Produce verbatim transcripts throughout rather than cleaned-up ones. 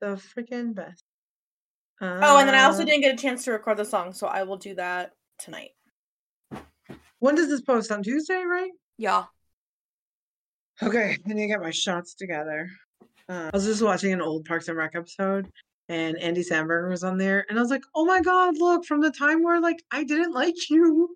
The freaking best. Uh, oh, and then I also didn't get a chance to record the song, so I will do that tonight. When does this post? On Tuesday, right? Yeah. Okay, I need to get my shots together. Uh, I was just watching an old Parks and Rec episode, and Andy Samberg was on there, and I was like, "Oh my god, look! From the time where like I didn't like you."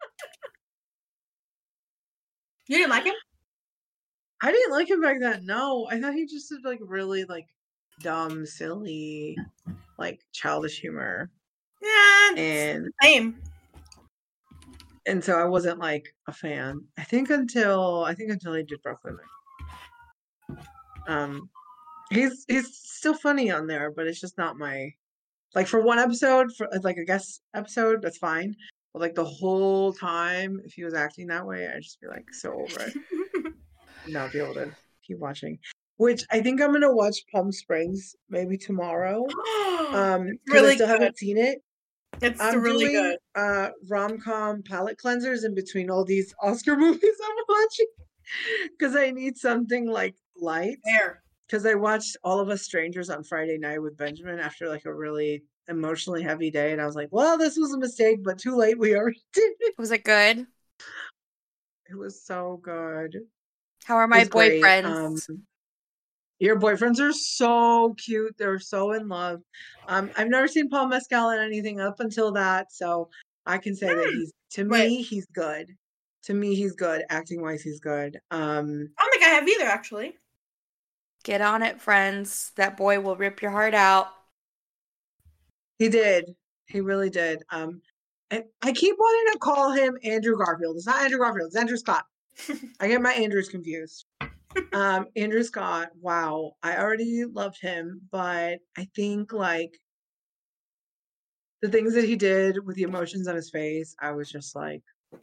You didn't like him? I didn't like him back then. No, I thought he just did like really like dumb, silly, like childish humor. Yeah, and same. And so I wasn't like a fan. I think until I think until he did Brooklyn Nine. Um, he's he's still funny on there, but it's just not my like for one episode for like a guest episode. That's fine, but like the whole time, if he was acting that way, I'd just be like so over it. Not be able to keep watching. Which I think I'm gonna watch Palm Springs maybe tomorrow. Um, because really I still good. haven't seen it. It's I'm really doing good. uh rom-com palette cleansers in between all these Oscar movies I'm watching because I need something like light. There. Because I watched All of Us Strangers on Friday night with Benjamin after like a really emotionally heavy day, and I was like, "Well, this was a mistake, but too late. We already did it." Was it good? It was so good. How are It my was great. boyfriends? Um, your boyfriends are so cute. They're so in love. Um, I've never seen Paul Mescal in anything up until that, so I can say that he's to Wait. me he's good. To me, he's good. Acting wise, he's good. Um, I don't think I have either, actually. Get on it, friends. That boy will rip your heart out. he did. He really did. Um, and I keep wanting to call him Andrew Garfield. It's not Andrew Garfield. It's Andrew Scott. I get my Andrews confused. Um, Andrew Scott. Wow, I already loved him, but I think like the things that he did with the emotions on his face, I was just like,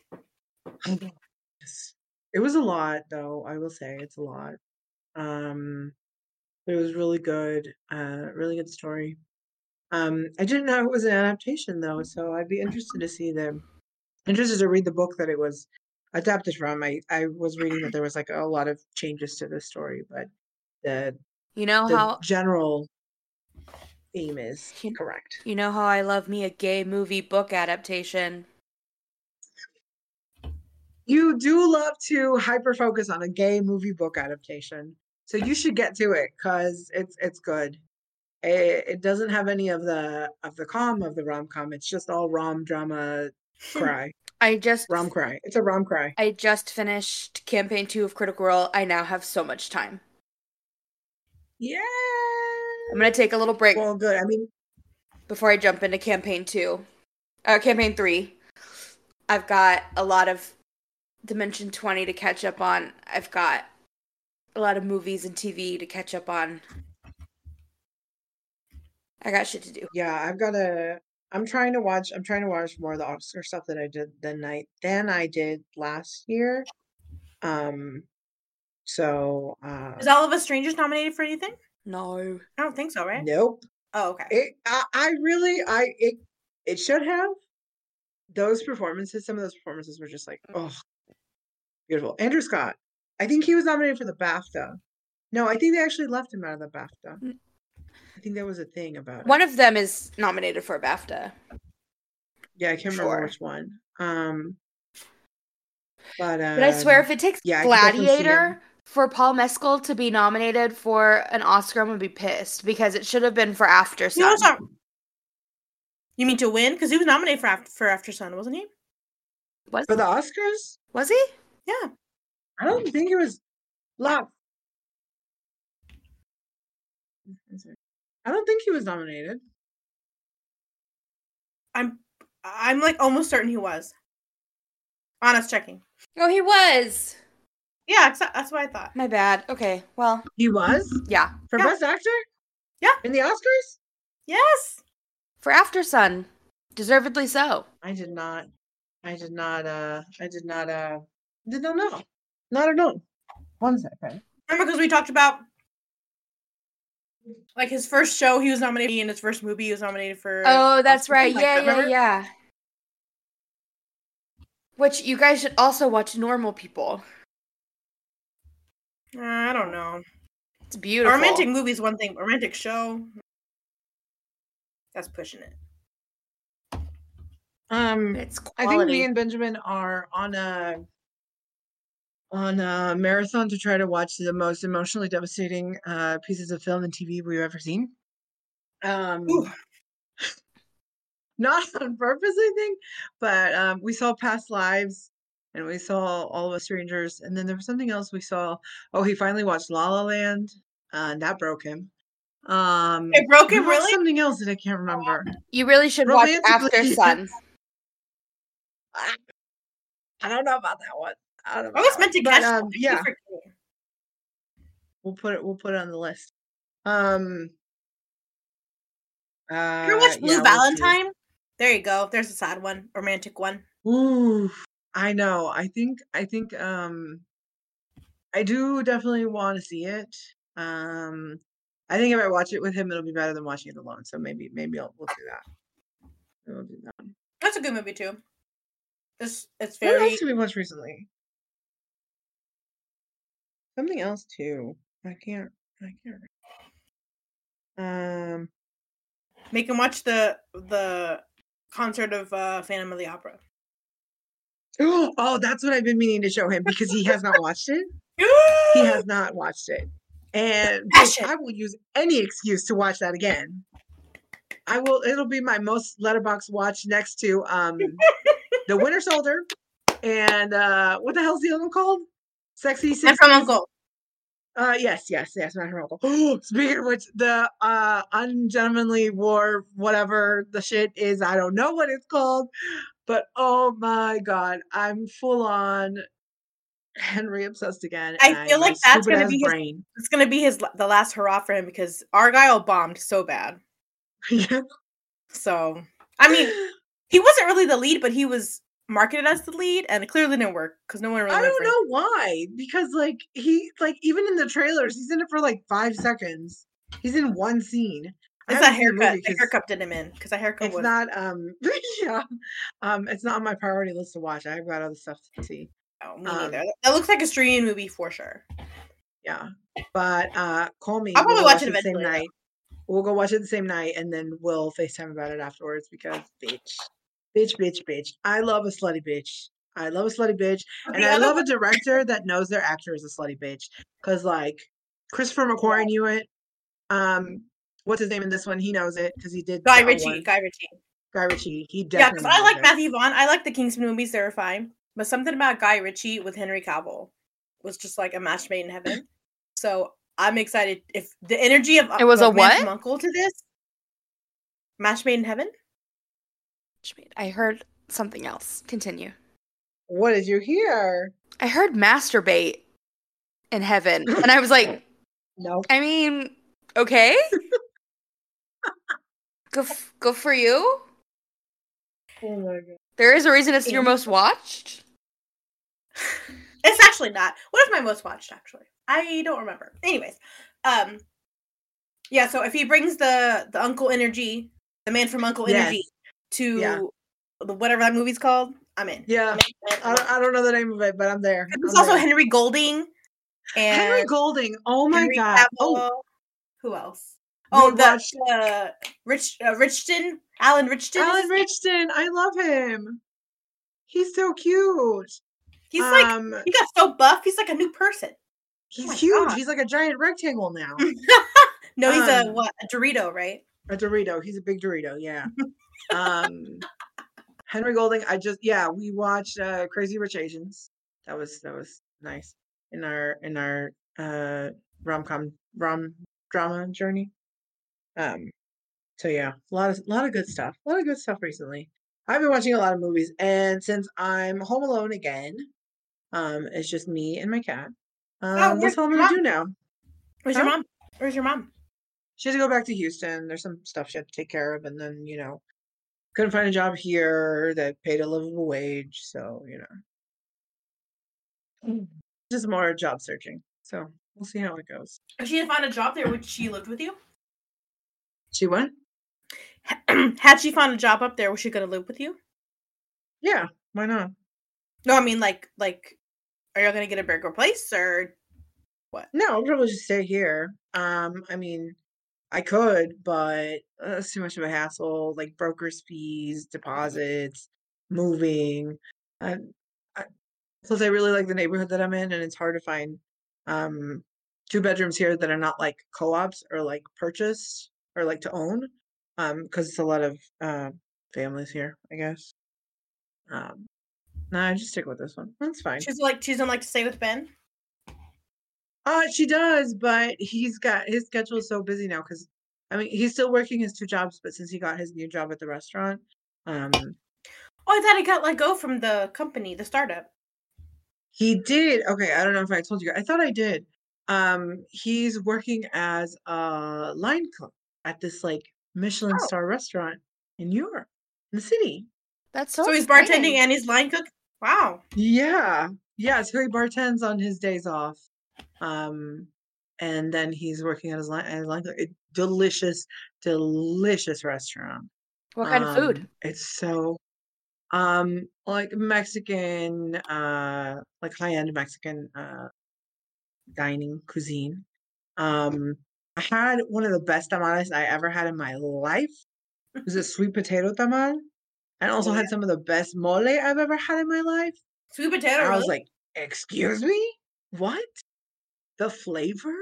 it was a lot, though. I will say it's a lot. Um, but it was really good. Uh, really good story. Um, I didn't know it was an adaptation though, so I'd be interested to see the interested to read the book that it was adapted from. I I was reading that there was like a lot of changes to the story, but the You know the how general theme is you, correct. you know how I love me a gay movie book adaptation. You do love to hyper focus on a gay movie book adaptation, so you should get to it because it's it's good. It, it doesn't have any of the of the com of the rom com. It's just all rom drama cry. I just rom cry. It's a rom cry. I just finished campaign two of Critical Role. I now have so much time. Yeah. I'm gonna take a little break. Well, good. I mean, before I jump into campaign two, uh, campaign three, I've got a lot of Dimension twenty to catch up on. I've got a lot of movies and T V to catch up on. I got shit to do. Yeah, I've got to. I'm trying to watch. I'm trying to watch more of the Oscar stuff that I did than I than I did last year. Um. So. Uh, Is All of Us Strangers nominated for anything? No, I don't think so. Right? Nope. Oh, okay. It. I, I really. I. It. It should have. Those performances. Some of those performances were just like, oh, beautiful. Andrew Scott. I think he was nominated for the BAFTA. No, I think they actually left him out of the BAFTA. I think there was a thing about it. One of them is nominated for a BAFTA. Yeah, I can't Sure. remember which one. Um, but um, But I swear, if it takes yeah, I could definitely see him. Gladiator for Paul Mescal to be nominated for an Oscar, I'm gonna be pissed because it should have been for After He Sun. was not- You mean to win? Because he was nominated for After, for After Sun, wasn't he? Was For the Oscars? was he? Yeah. I don't think it was. Love. I don't think he was nominated. I'm I'm like almost certain he was. Honest checking. Oh, he was. Yeah, exa- that's what I thought. My bad. Okay, well, He was yeah. for Yeah. Best Actor. Yeah. In the Oscars. Yes. For After Sun, deservedly so. I did not. I did not. Uh. I did not. Uh. Did not know. Not at all. One second. Remember, because we talked about like his first show, he was nominated, and his first movie, he was nominated for. Oh, that's Oscar, right. like Yeah, that, yeah, remember? yeah. Which you guys should also watch Normal People. Uh, I don't know. It's A beautiful. romantic movie is one thing. A romantic show, that's pushing it. Um, It's I think me quality. and Benjamin are on a on a marathon to try to watch the most emotionally devastating uh, pieces of film and T V we've ever seen. Um, Ooh. not on purpose, I think, but um, we saw Past Lives and we saw All of Us Strangers, and then there was something else we saw. Oh, he finally watched La La Land, uh, and that broke him. Um, It broke we him, watched really? something else that I can't remember. You really should watch Romantically, After Sun. I I don't know about that one. I don't know I about was that meant to one. catch But that. um, I keep yeah, forgetting. we'll put it. We'll put it on the list. Um, Ever uh, watch Blue yeah, we'll see. Valentine? There you go. There's a sad one, romantic one. Ooh, I know. I think. I think. Um, I do definitely want to see it. Um, I think if I watch it with him, it'll be better than watching it alone. So maybe, maybe I'll, we'll do that. We'll do that. That's a good movie too. It's it's What else very. did we watch recently? Something else too. I can't. I can't. Um. Make him watch the the concert of uh, Phantom of the Opera. Oh, that's what I've been meaning to show him because he has not watched it. He has not watched it. And bitch, Passion. I will use any excuse to watch that again. I will it'll be my most letterbox watch next to um The Winter Soldier and uh what the hell's the other one called? Sexy And sixties. from Uncle. Uh yes, yes, yes, not her uncle. Oh, speaking of which, the uh ungentlemanly war, whatever the shit is, I don't know what it's called. But oh my god, I'm full on Henry obsessed again. I and feel my like that's stupid gonna ass be his. brain. It's gonna be his the last hurrah for him because Argyle bombed so bad. Yeah. So I mean, he wasn't really the lead, but he was marketed as the lead, and it clearly didn't work because no one really. I went don't for know why. Because like he like even in the trailers, he's in it for like five seconds. He's in one scene. I It's haven't that seen the haircut. movie The 'cause haircut did him in because that haircut it's was. not um yeah. Um it's not on my priority list to watch. I've got other stuff to see. Oh, me Um, neither. That looks like a streaming movie for sure. Yeah. But uh call me. I'll We'll probably go watch watch it it the same eventually, though. night. We'll go watch it the same night and then we'll FaceTime about it afterwards because bitch. Bitch, bitch, bitch. I love a slutty bitch. I love a slutty bitch. But And the I other love one, a director that knows their actor is a slutty bitch. Cause like Christopher McQuarrie knew it. Um, what's his name in this one? He knows it because he did Guy the other Ritchie. one. Guy Ritchie. Guy Ritchie. He Yeah, because definitely I knows like it. Matthew Vaughn. I like the Kingsman movies. They were fine. But something about Guy Ritchie with Henry Cavill was just like a match made in heaven. So I'm excited. If the energy of It was of a Man what? from Uncle to this match made in heaven. I heard something else. Continue. What did you hear? I heard masturbate in heaven, and I was like, No. I mean, okay. Go, f- go for you. Oh my god. There is a reason it's your most watched. It's actually not. What is my most watched? Actually, I don't remember. Anyways, um, yeah. So if he brings the the Uncle energy, the Man from Uncle Yes. energy to Yeah. the whatever that movie's called, I'm in. Yeah. I'm in. I'm in. I don't, I don't know the name of it, but I'm there. There's I'm also there. Henry Golding and Henry Golding. Oh my Henry god. Cavill. Oh, Who else? we Oh, the watched uh, Rich uh, Richton, Alan Richton. is Alan his name? Richton. I love him. He's so cute. He's like Um, he got so buff. He's like a new person. he's my huge. God. He's like a giant rectangle now. No, he's a Um, what? A Dorito, right? A Dorito. He's a big Dorito. Yeah. um, Henry Golding. I just yeah. We watched uh, Crazy Rich Asians. That was that was nice in our in our uh rom com rom drama journey. Um. So yeah, a lot of a lot of good stuff. A lot of good stuff recently. I've been watching a lot of movies, and since I'm home alone again, um, it's just me and my cat. Um, Oh, where's that's all I'm your gonna mom? do now. Where's Huh? your mom? Where's your mom? She had to go back to Houston. There's some stuff she had to take care of, and then you know, couldn't find a job here that paid a livable wage. So you know, just more job searching. So we'll see how it goes. If she didn't find a job there, would she lived with you? She went? Had she found a job up there, was she gonna live with you? Yeah, why not? No, I mean like like, are y'all gonna get a bigger place or? What? No, I'll probably just stay here. Um, I mean, I could, but uh, it's too much of a hassle. Like broker's fees, deposits, moving. I, I, plus, I really like the neighborhood that I'm in, and it's hard to find um two bedrooms here that are not like co-ops or like purchased or like to own. Um, because it's a lot of uh families here, I guess. Um, no, I just stick with this one. That's fine. She's like, she doesn't like to stay with Ben. Uh, she does, but he's got his schedule is so busy now because I mean he's still working his two jobs, but since he got his new job at the restaurant, um, Oh, I thought he got let go from the company, the startup. he did. Okay, I don't know if I told you. I thought I did. Um, he's working as a line cook at this like Michelin Oh. star restaurant in Europe, in the city. That's so. So he's exciting. bartending and he's line cook. Wow. Yeah, yeah. So he bartends on his days off, um, and then he's working at his line. At his line cook. It, delicious, delicious restaurant. What kind of food? Um, It's so, um, like Mexican, uh, like high-end Mexican, uh, dining cuisine. Um, I had one of the best tamales I ever had in my life. It was a sweet potato tamal, and also Oh, had yeah. some of the best mole I've ever had in my life. Sweet potato. I Really? was like, "Excuse me? What? The flavor?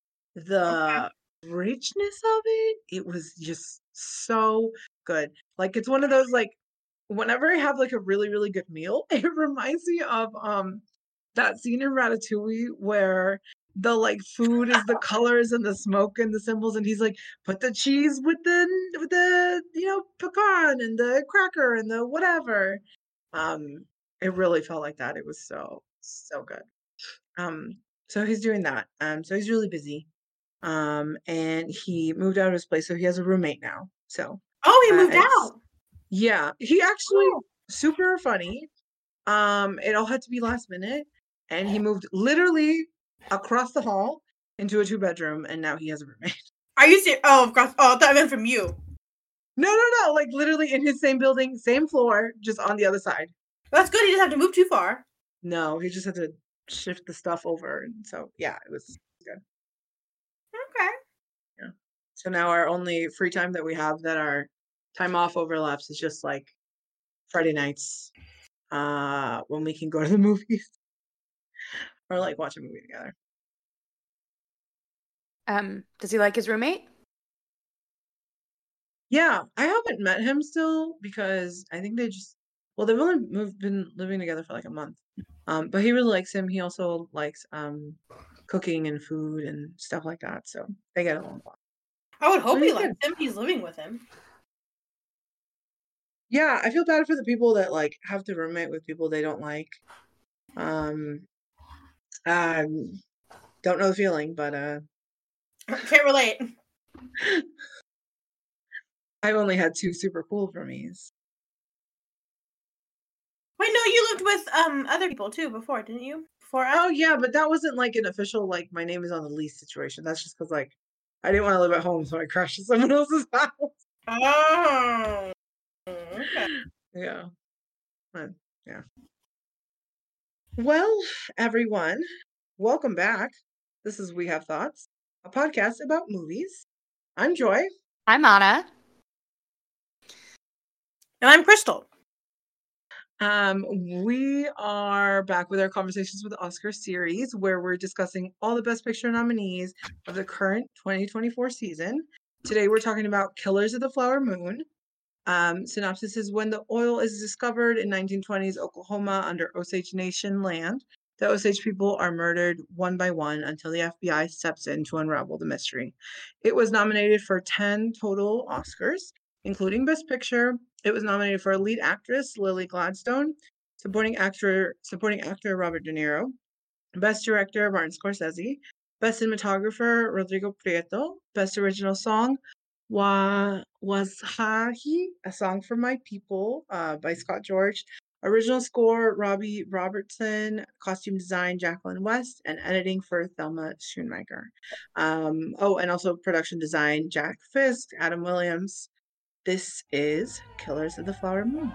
The richness of it? It was just so good." Like, it's one of those, like, whenever I have, like, a really, really good meal, it reminds me of, um, that scene in Ratatouille where the, like, food is the colors and the smoke and the symbols, and he's like, "Put the cheese with the with the, you know, pecan and the cracker and the whatever." Um, it really felt like that. It was so, so good. Um, so he's doing that. Um, so he's really busy. Um, and he moved out of his place, so he has a roommate now. So Oh, he uh, moved it's out. yeah, he actually Oh. super funny. Um, it all had to be last minute, and he moved literally across the hall into a two bedroom, and now he has a roommate. Are you serious? Oh, of course. Oh, I thought I meant from you. No, no, no, like literally in his same building, same floor, just on the other side. That's good. He doesn't have to move too far. No, he just had to shift the stuff over, and so yeah, it was good. Okay. Yeah. So now our only free time that we have that our time off overlaps is just like Friday nights, uh, when we can go to the movies or like watch a movie together. Um, does he like his roommate? Yeah, I haven't met him still because I think they just well, they've only moved been living together for like a month. Um, but he really likes him. He also likes um cooking and food and stuff like that. So they get along a lot. I would hope So he he's likes good. him. He's living with him. Yeah, I feel bad for the people that like have to roommate with people they don't like. Um, um, don't know the feeling, but uh, Can't relate. I've only had two super cool roomies. Wait, no, you lived with um other people too before, didn't you? Before us? Oh yeah, but that wasn't like an official like my name is on the lease situation. That's just because like I didn't want to live at home, so I crashed at someone else's house. Oh. Okay. Yeah. Uh, yeah. Well, everyone, welcome back. This is We Have Thoughts, a podcast about movies. I'm Joy. I'm Anna. And I'm Crystal. Um, we are back with our Conversations with the Oscar series, where we're discussing all the Best Picture nominees of the current twenty twenty-four season. Today, we're talking about Killers of the Flower Moon. Um, synopsis is when the oil is discovered in nineteen twenties Oklahoma under Osage Nation land, the Osage people are murdered one by one until the F B I steps in to unravel the mystery. It was nominated for ten total Oscars, including Best Picture. It was nominated for lead actress Lily Gladstone, supporting actor supporting actor Robert De Niro, Best Director Martin Scorsese, Best Cinematographer Rodrigo Prieto, Best Original Song Wa Washahi, A Song for My People uh, by Scott George, original score Robbie Robertson, costume design Jacqueline West, and editing for Thelma Schoonmaker. Um, oh, and also production design Jack Fisk, Adam Williams. This is Killers of the Flower Moon.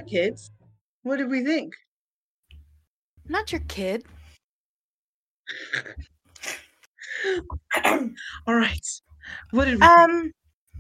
kids. What did we think? I'm not your kid. All right. What did we um,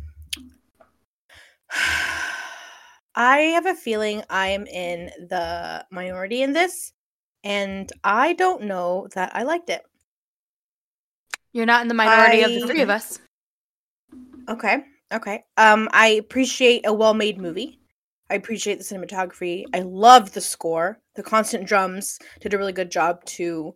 I have a feeling I am in the minority in this, and I don't know that I liked it. You're not in the minority I... of the three of us. Okay. Okay. Um, I appreciate a well-made movie. I appreciate the cinematography. I love the score. The constant drums did a really good job to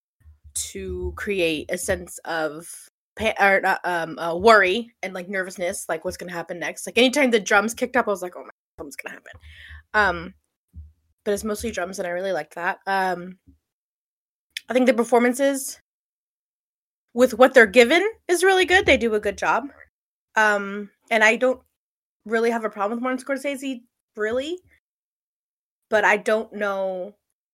to create a sense of pa- or not, um uh, worry and like nervousness, like what's gonna happen next. Like anytime the drums kicked up, I was like, oh my, something's gonna happen. Um, but it's mostly drums, and I really liked that. Um, I think the performances with what they're given is really good. They do a good job. Um, and I don't really have a problem with Martin Scorsese, really. But I don't know.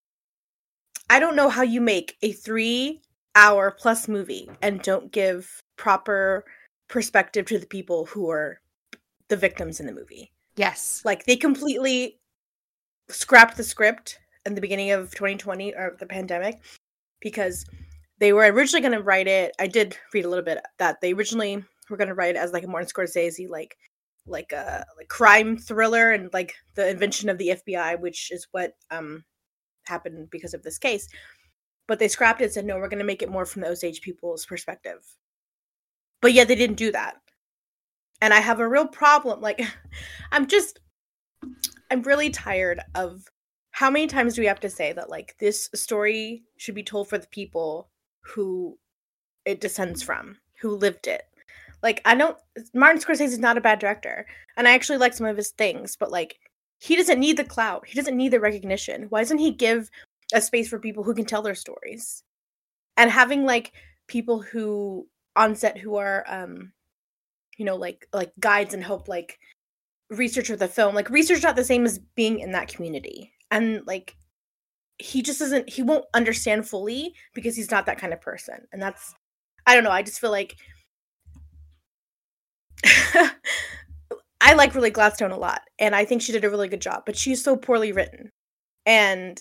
I don't know how you make a three-hour plus movie and don't give proper perspective to the people who are the victims in the movie. Yes. Like, they completely scrapped the script in the beginning of twenty twenty, or the pandemic, because they were originally going to write it. I did read a little bit that they originally were going to write it as like a Martin Scorsese, like, like a like crime thriller, and like the invention of the F B I, which is what um happened because of this case. But they scrapped it and said, no, we're going to make it more from the Osage people's perspective. But yet they didn't do that. And I have a real problem. Like, I'm just, I'm really tired of how many times do we have to say that, like, this story should be told for the people who it descends from, who lived it. Like, I don't, Martin Scorsese is not a bad director. And I actually like some of his things, but, like, he doesn't need the clout. He doesn't need the recognition. Why doesn't he give a space for people who can tell their stories? And having, like, people who, on set who are, um, you know, like, like guides and help, like, research of the film. Like, research is not the same as being in that community. And, like, he just doesn't, he won't understand fully because he's not that kind of person. And that's, I don't know, I just feel like I like Lily Gladstone a lot, and I think she did a really good job, but she's so poorly written. And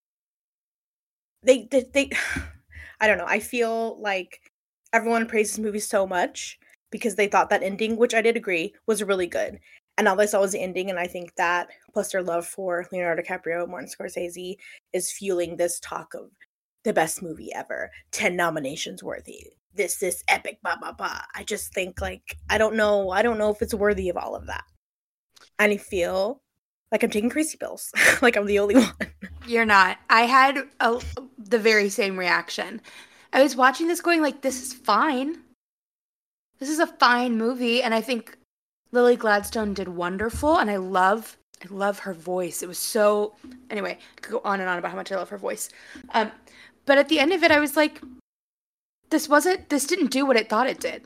they, they, they I don't know, I feel like everyone praised this movie so much because they thought that ending, which I did agree, was really good. And all they saw was the ending, and I think that, plus their love for Leonardo DiCaprio and Martin Scorsese, is fueling this talk of the best movie ever, ten nominations worthy, this, this epic, blah, blah, blah. I just think, like, I don't know, I don't know if it's worthy of all of that. And I feel like I'm taking crazy pills, like I'm the only one. You're not. I had a, the very same reaction. I was watching this going like, this is fine. This is a fine movie, and I think Lily Gladstone did wonderful, and I love, I love her voice. It was so, anyway, I could go on and on about how much I love her voice. Um, but at the end of it, I was like, this wasn't, this didn't do what it thought it did.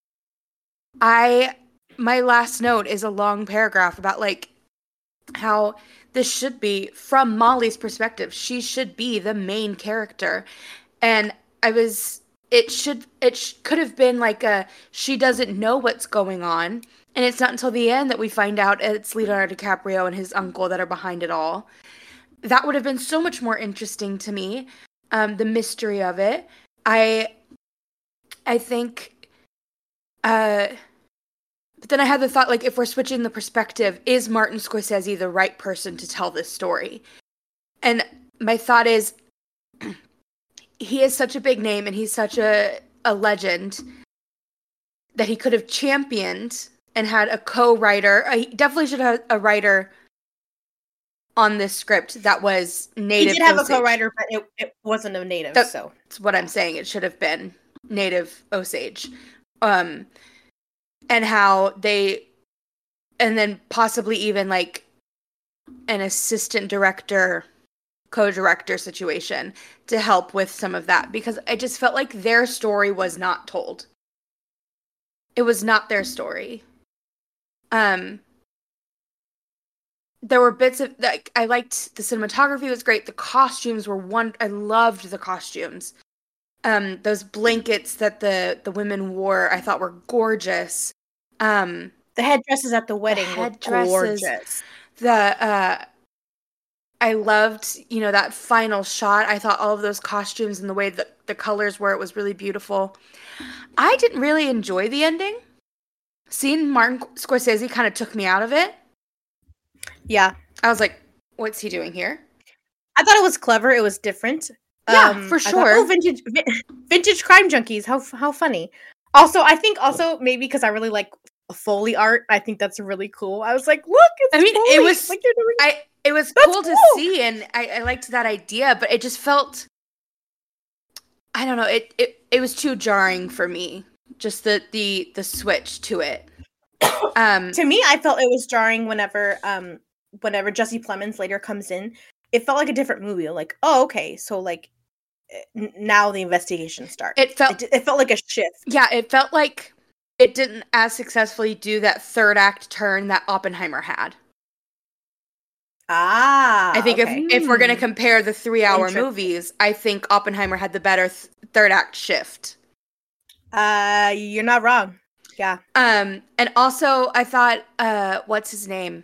I, my last note is a long paragraph about, like, how this should be, from Molly's perspective, she should be the main character. And I was, it should, it sh- could have been like a, she doesn't know what's going on. And it's not until the end that we find out it's Leonardo DiCaprio and his uncle that are behind it all. That would have been so much more interesting to me. Um, the mystery of it. I, I think, uh, but then I had the thought, like, if we're switching the perspective, is Martin Scorsese the right person to tell this story? And my thought is, he is such a big name and he's such a, a legend that he could have championed and had a co-writer. He definitely should have a writer on this script that was native. He did have Osage. a co-writer, but it, it wasn't a native, That's, so. That's what I'm saying. It should have been native Osage. Um, and how they, and then possibly even like an assistant director, co-director situation to help with some of that, because I just felt like their story was not told. It was not their story. Um, there were bits of, like, I liked the cinematography was great. The costumes were one, I loved the costumes. Um, those blankets that the, the women wore, I thought were gorgeous. Um, the headdresses at the wedding the were gorgeous. The, uh, I loved, you know, that final shot. I thought all of those costumes and the way that the colors were, it was really beautiful. I didn't really enjoy the ending. Seeing Martin Scorsese kind of took me out of it. Yeah. I was like, what's he doing here? I thought it was clever. It was different. Yeah, um, for I thought, sure. oh, vintage, vi- vintage crime junkies. How how funny. Also, I think also maybe because I really like Foley art. I think that's really cool. I was like, look, it's I mean, Foley. it was like you're doing. I it was That's cool to cool. see, and I, I liked that idea, but it just felt, I don't know, it, it it was too jarring for me. Just the the the switch to it. Um, to me, I felt it was jarring whenever um whenever Jesse Plemons later comes in. It felt like a different movie. Like, oh, okay, so like n- now the investigation starts. It felt it, it felt like a shift. Yeah, it felt like it didn't as successfully do that third act turn that Oppenheimer had. Ah, I think okay. if if we're going to Hmm. compare the three-hour Interesting. movies, I think Oppenheimer had the better th- third act shift. Uh, you're not wrong. Yeah. Um, and also I thought, uh, what's his name?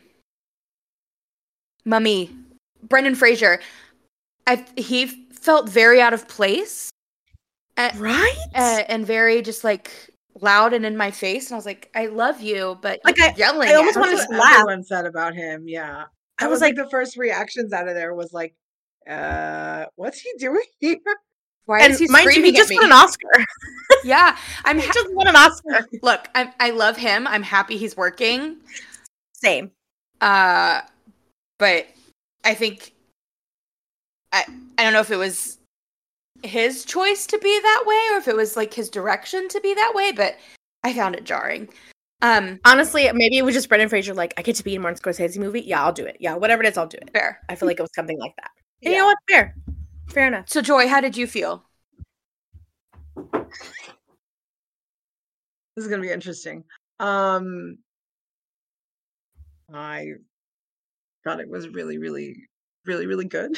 Mummy, Brendan Fraser. I he felt very out of place, uh, Right? uh, and very just like loud and in my face. And I was like, I love you, but Like, you're I- yelling. I almost at wanted me. That's to what laugh. everyone said about him. Yeah, that I was was like like, the first reactions out of there was like, uh, what's he doing here? Why and is he mind you, screaming he just at me? won an Oscar. Yeah, I'm he ha- just won an Oscar. look. I I love him. I'm happy he's working. Same. Uh, but I think I I don't know if it was his choice to be that way or if it was like his direction to be that way, but I found it jarring. Um, Honestly, maybe it was just Brendan Fraser. Like, I get to be in Martin Scorsese movie. Yeah, I'll do it. Yeah, whatever it is, I'll do it. fair. I feel like it was something like that. And Yeah. you know what? Fair. Fair enough. So Joy, how did you feel? This is gonna be interesting. Um, I thought it was really, really, really, really good.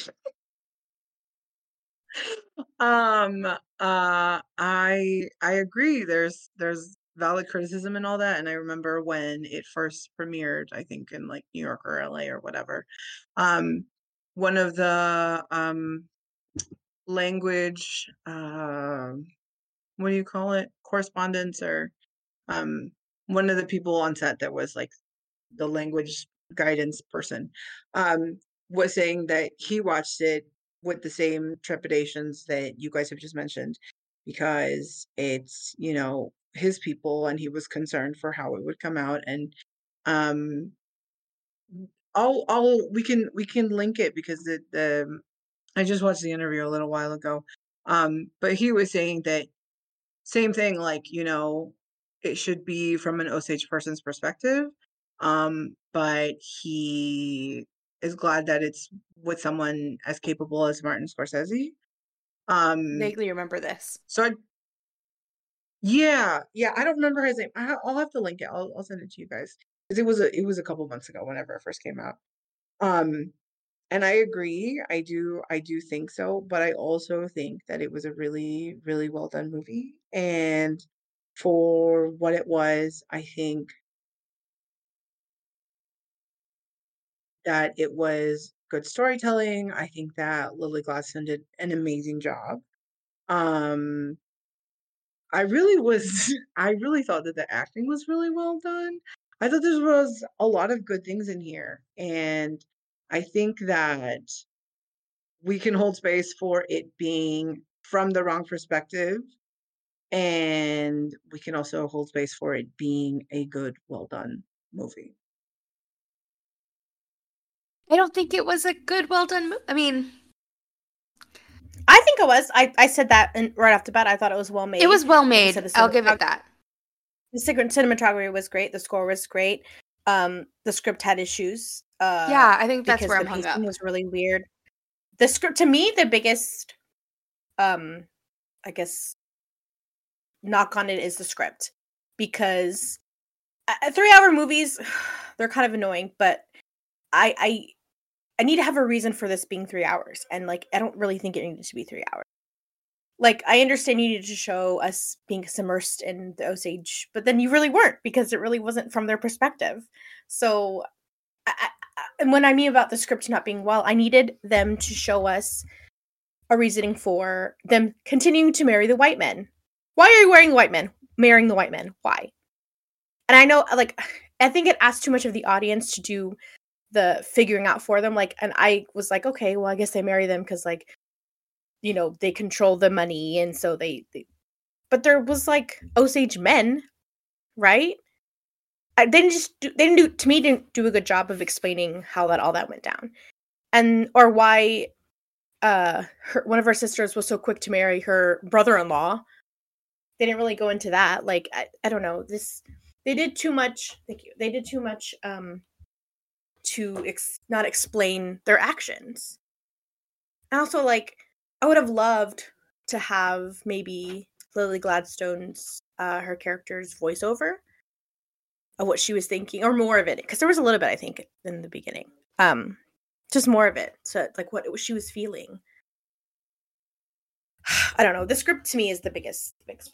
um, uh, I I agree. There's there's valid criticism and all that. And I remember when it first premiered, I think in like New York or L A or whatever. Um, one of the um language um what do you call it? Correspondents or um one of the people on set that was like the language guidance person um was saying that he watched it with the same trepidations that you guys have just mentioned because it's, you know, his people and he was concerned for how it would come out and um I'll I'll we can we can link it because it the I just watched the interview a little while ago. Um but he was saying that same thing, like, you know, it should be from an Osage person's perspective. Um, but he is glad that it's with someone as capable as Martin Scorsese. Um, Vaguely remember this. so I, yeah, yeah, I don't remember his name. I, I'll have to link it. I'll, I'll send it to you guys because it was a it was a couple months ago whenever it first came out. Um, and I agree. I do I do think so, but I also think that it was a really, really well done movie. And for what it was, I think that it was good storytelling. I think that Lily Gladstone did an amazing job. Um, I really was I really thought that the acting was really well done. I thought there was a lot of good things in here. And I think that we can hold space for it being from the wrong perspective. And we can also hold space for it being a good, well done movie. I don't think it was a good, well done movie. I mean, I think it was. I, I said that in, right off the bat. I thought it was well made. it was well Like I made. said, the I'll give cinematog- it that. The cin- cinematography was great. The score was great. Um, the script had issues. Uh, Yeah, I think that's because where the I'm hung pacing up. was really weird. The script, to me, the biggest, um, I guess, knock on it is the script because uh, three-hour movies, they're kind of annoying. But I, I, I need to have a reason for this being three hours, and like, I don't really think it needed to be three hours. Like, I understand you needed to show us being submersed in the Osage, but then you really weren't because it really wasn't from their perspective. So I, I, and what I mean about the script not being well, I needed them to show us a reasoning for them continuing to marry the white men. Why are you wearing white men? Marrying the white men? Why? And I know, like, I think it asks too much of the audience to do the figuring out for them. Like, and I was like, okay, well, I guess they marry them because, like, you know, they control the money, and so they. they but there was like Osage men, right? I, they didn't just. Do, they didn't do to me. Didn't do a good job of explaining how that all that went down, and or why. Uh, her, one of her sisters was so quick to marry her brother-in-law. They didn't really go into that. Like, I, I don't know. This they did too much. Thank you. They did too much um, to ex- not explain their actions. And also, like, I would have loved to have maybe Lily Gladstone's uh, her character's voiceover of what she was thinking, or more of it, because there was a little bit, I think, in the beginning. Um, just more of it, so like what it was she was feeling. I don't know. The script to me is the biggest, biggest.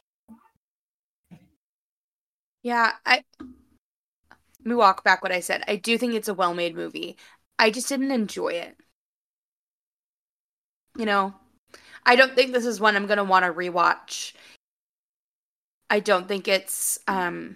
Yeah, I. Let me walk back what I said. I do think it's a well-made movie. I just didn't enjoy it. You know, I don't think this is one I'm gonna want to rewatch. I don't think it's. um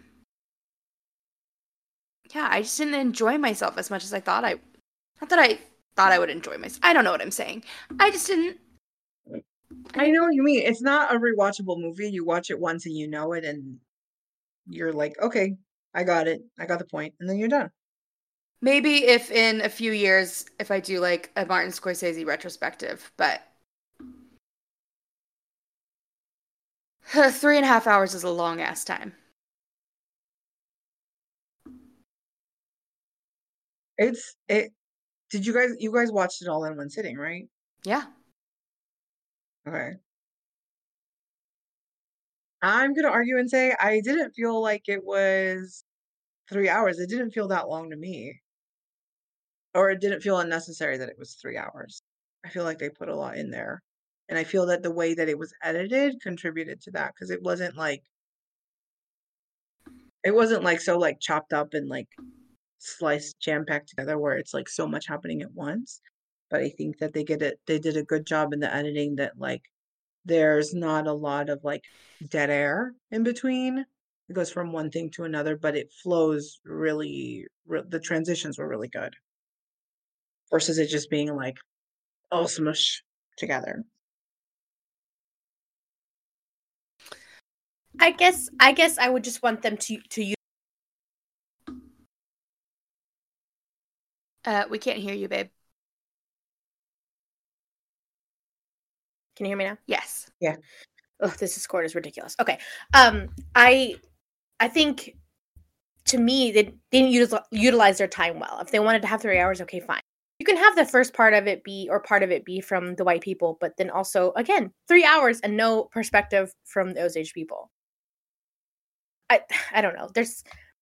Yeah, I just didn't enjoy myself as much as I thought I. Not that I thought I would enjoy myself. I don't know what I'm saying. I just didn't. I know what you mean. It's not a rewatchable movie. You watch it once and you know it, and you're like, okay, I got it. I got the point, and then you're done. Maybe if in a few years, if I do like a Martin Scorsese retrospective, but three and a half hours is a long ass time. It's it. Did you guys? You guys watched it all in one sitting, right? Yeah. Okay. I'm gonna argue and say I didn't feel like it was three hours. It didn't feel that long to me, or it didn't feel unnecessary that it was three hours. I feel like they put a lot in there, and I feel that the way that it was edited contributed to that because it wasn't like it wasn't like so like chopped up and like sliced jam packed together where it's like so much happening at once. But I think that they get it. They did a good job in the editing that like there's not a lot of like dead air in between. It goes from one thing to another, but it flows really. Re- the transitions were really good versus it just being like all smush together. I guess. I guess I would just want them to to use. Uh, we can't hear you, babe. Can you hear me now? Yes. Yeah. Oh, this Discord is ridiculous. Okay. Um, I, I think, to me, they didn't utilize, utilize their time well. If they wanted to have three hours, okay, fine. You can have the first part of it be, or part of it be from the white people, but then also, again, three hours and no perspective from the Osage people. I, I don't know. There's,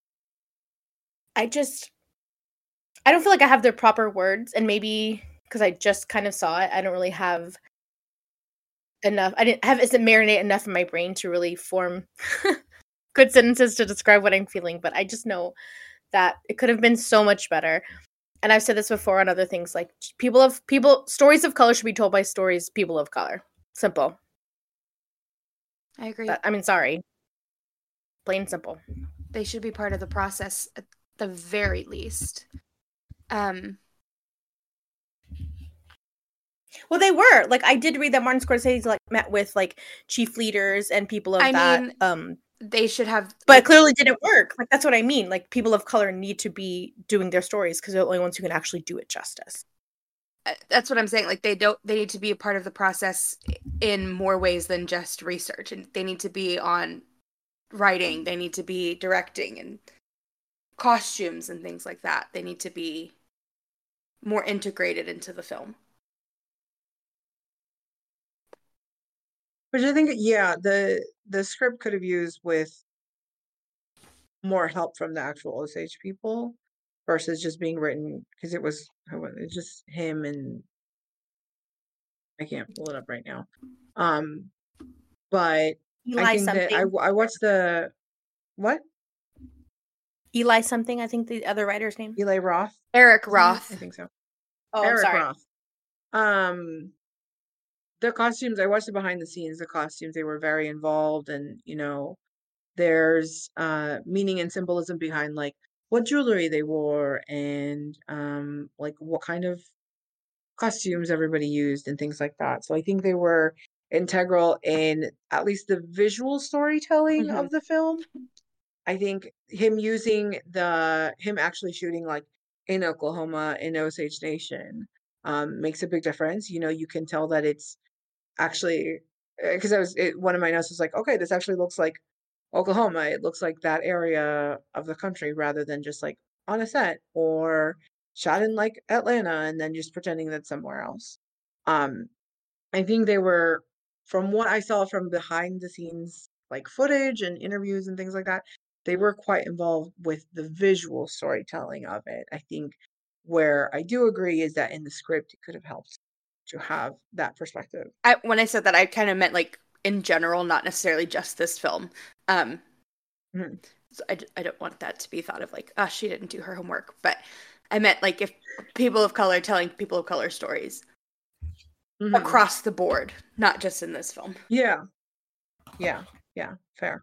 I just, I don't feel like I have the proper words, and maybe because I just kind of saw it, I don't really have enough. I didn't have isn't marinate enough in my brain to really form good sentences to describe what I'm feeling. But I just know that it could have been so much better. And I've said this before on other things, like people of people stories of color should be told by stories people of color. Simple. I agree. That, I mean, sorry. Plain simple. They should be part of the process at the very least. Um. Well, they were. Like, I did read that Martin Scorsese like met with like chief leaders and people of I that. mean, um, they should have, but like, it clearly didn't work. Like, that's what I mean. Like, people of color need to be doing their stories because they're the only ones who can actually do it justice. That's what I'm saying. Like, they don't. They need to be a part of the process in more ways than just research, and they need to be on writing. They need to be directing and costumes and things like that. They need to be more integrated into the film. Which I think, yeah, the the script could have used with more help from the actual Osage people versus just being written because it was it's just him and I can't pull it up right now. Um, but Eli I think something. that I I watched the what? Eli something, I think the other writer's name. Eli Roth. Eric Roth. I think so. Oh, Eric I'm sorry. Roth. Um, the costumes, I watched the behind the scenes, the costumes, they were very involved, and, you know, there's uh meaning and symbolism behind like what jewelry they wore and um like what kind of costumes everybody used and things like that. So I think they were integral in at least the visual storytelling Mhm. of the film. I think him using the him actually shooting like in Oklahoma in Osage Nation um makes a big difference. You know, you can tell that it's actually because I was it, one of my notes was like, okay, this actually looks like Oklahoma. It looks like that area of the country rather than just like on a set or shot in like Atlanta and then just pretending that's somewhere else. Um, I think they were, from what I saw from behind the scenes, like footage and interviews and things like that, they were quite involved with the visual storytelling of it. I think where I do agree is that in the script, it could have helped to have that perspective. I, when I said that, I kind of meant like in general, not necessarily just this film. Um, Mhm. so I, d- I don't want that to be thought of like, oh, she didn't do her homework. But I meant like if people of color telling people of color stories Mhm. across the board, not just in this film. Yeah. Yeah. Yeah. Fair.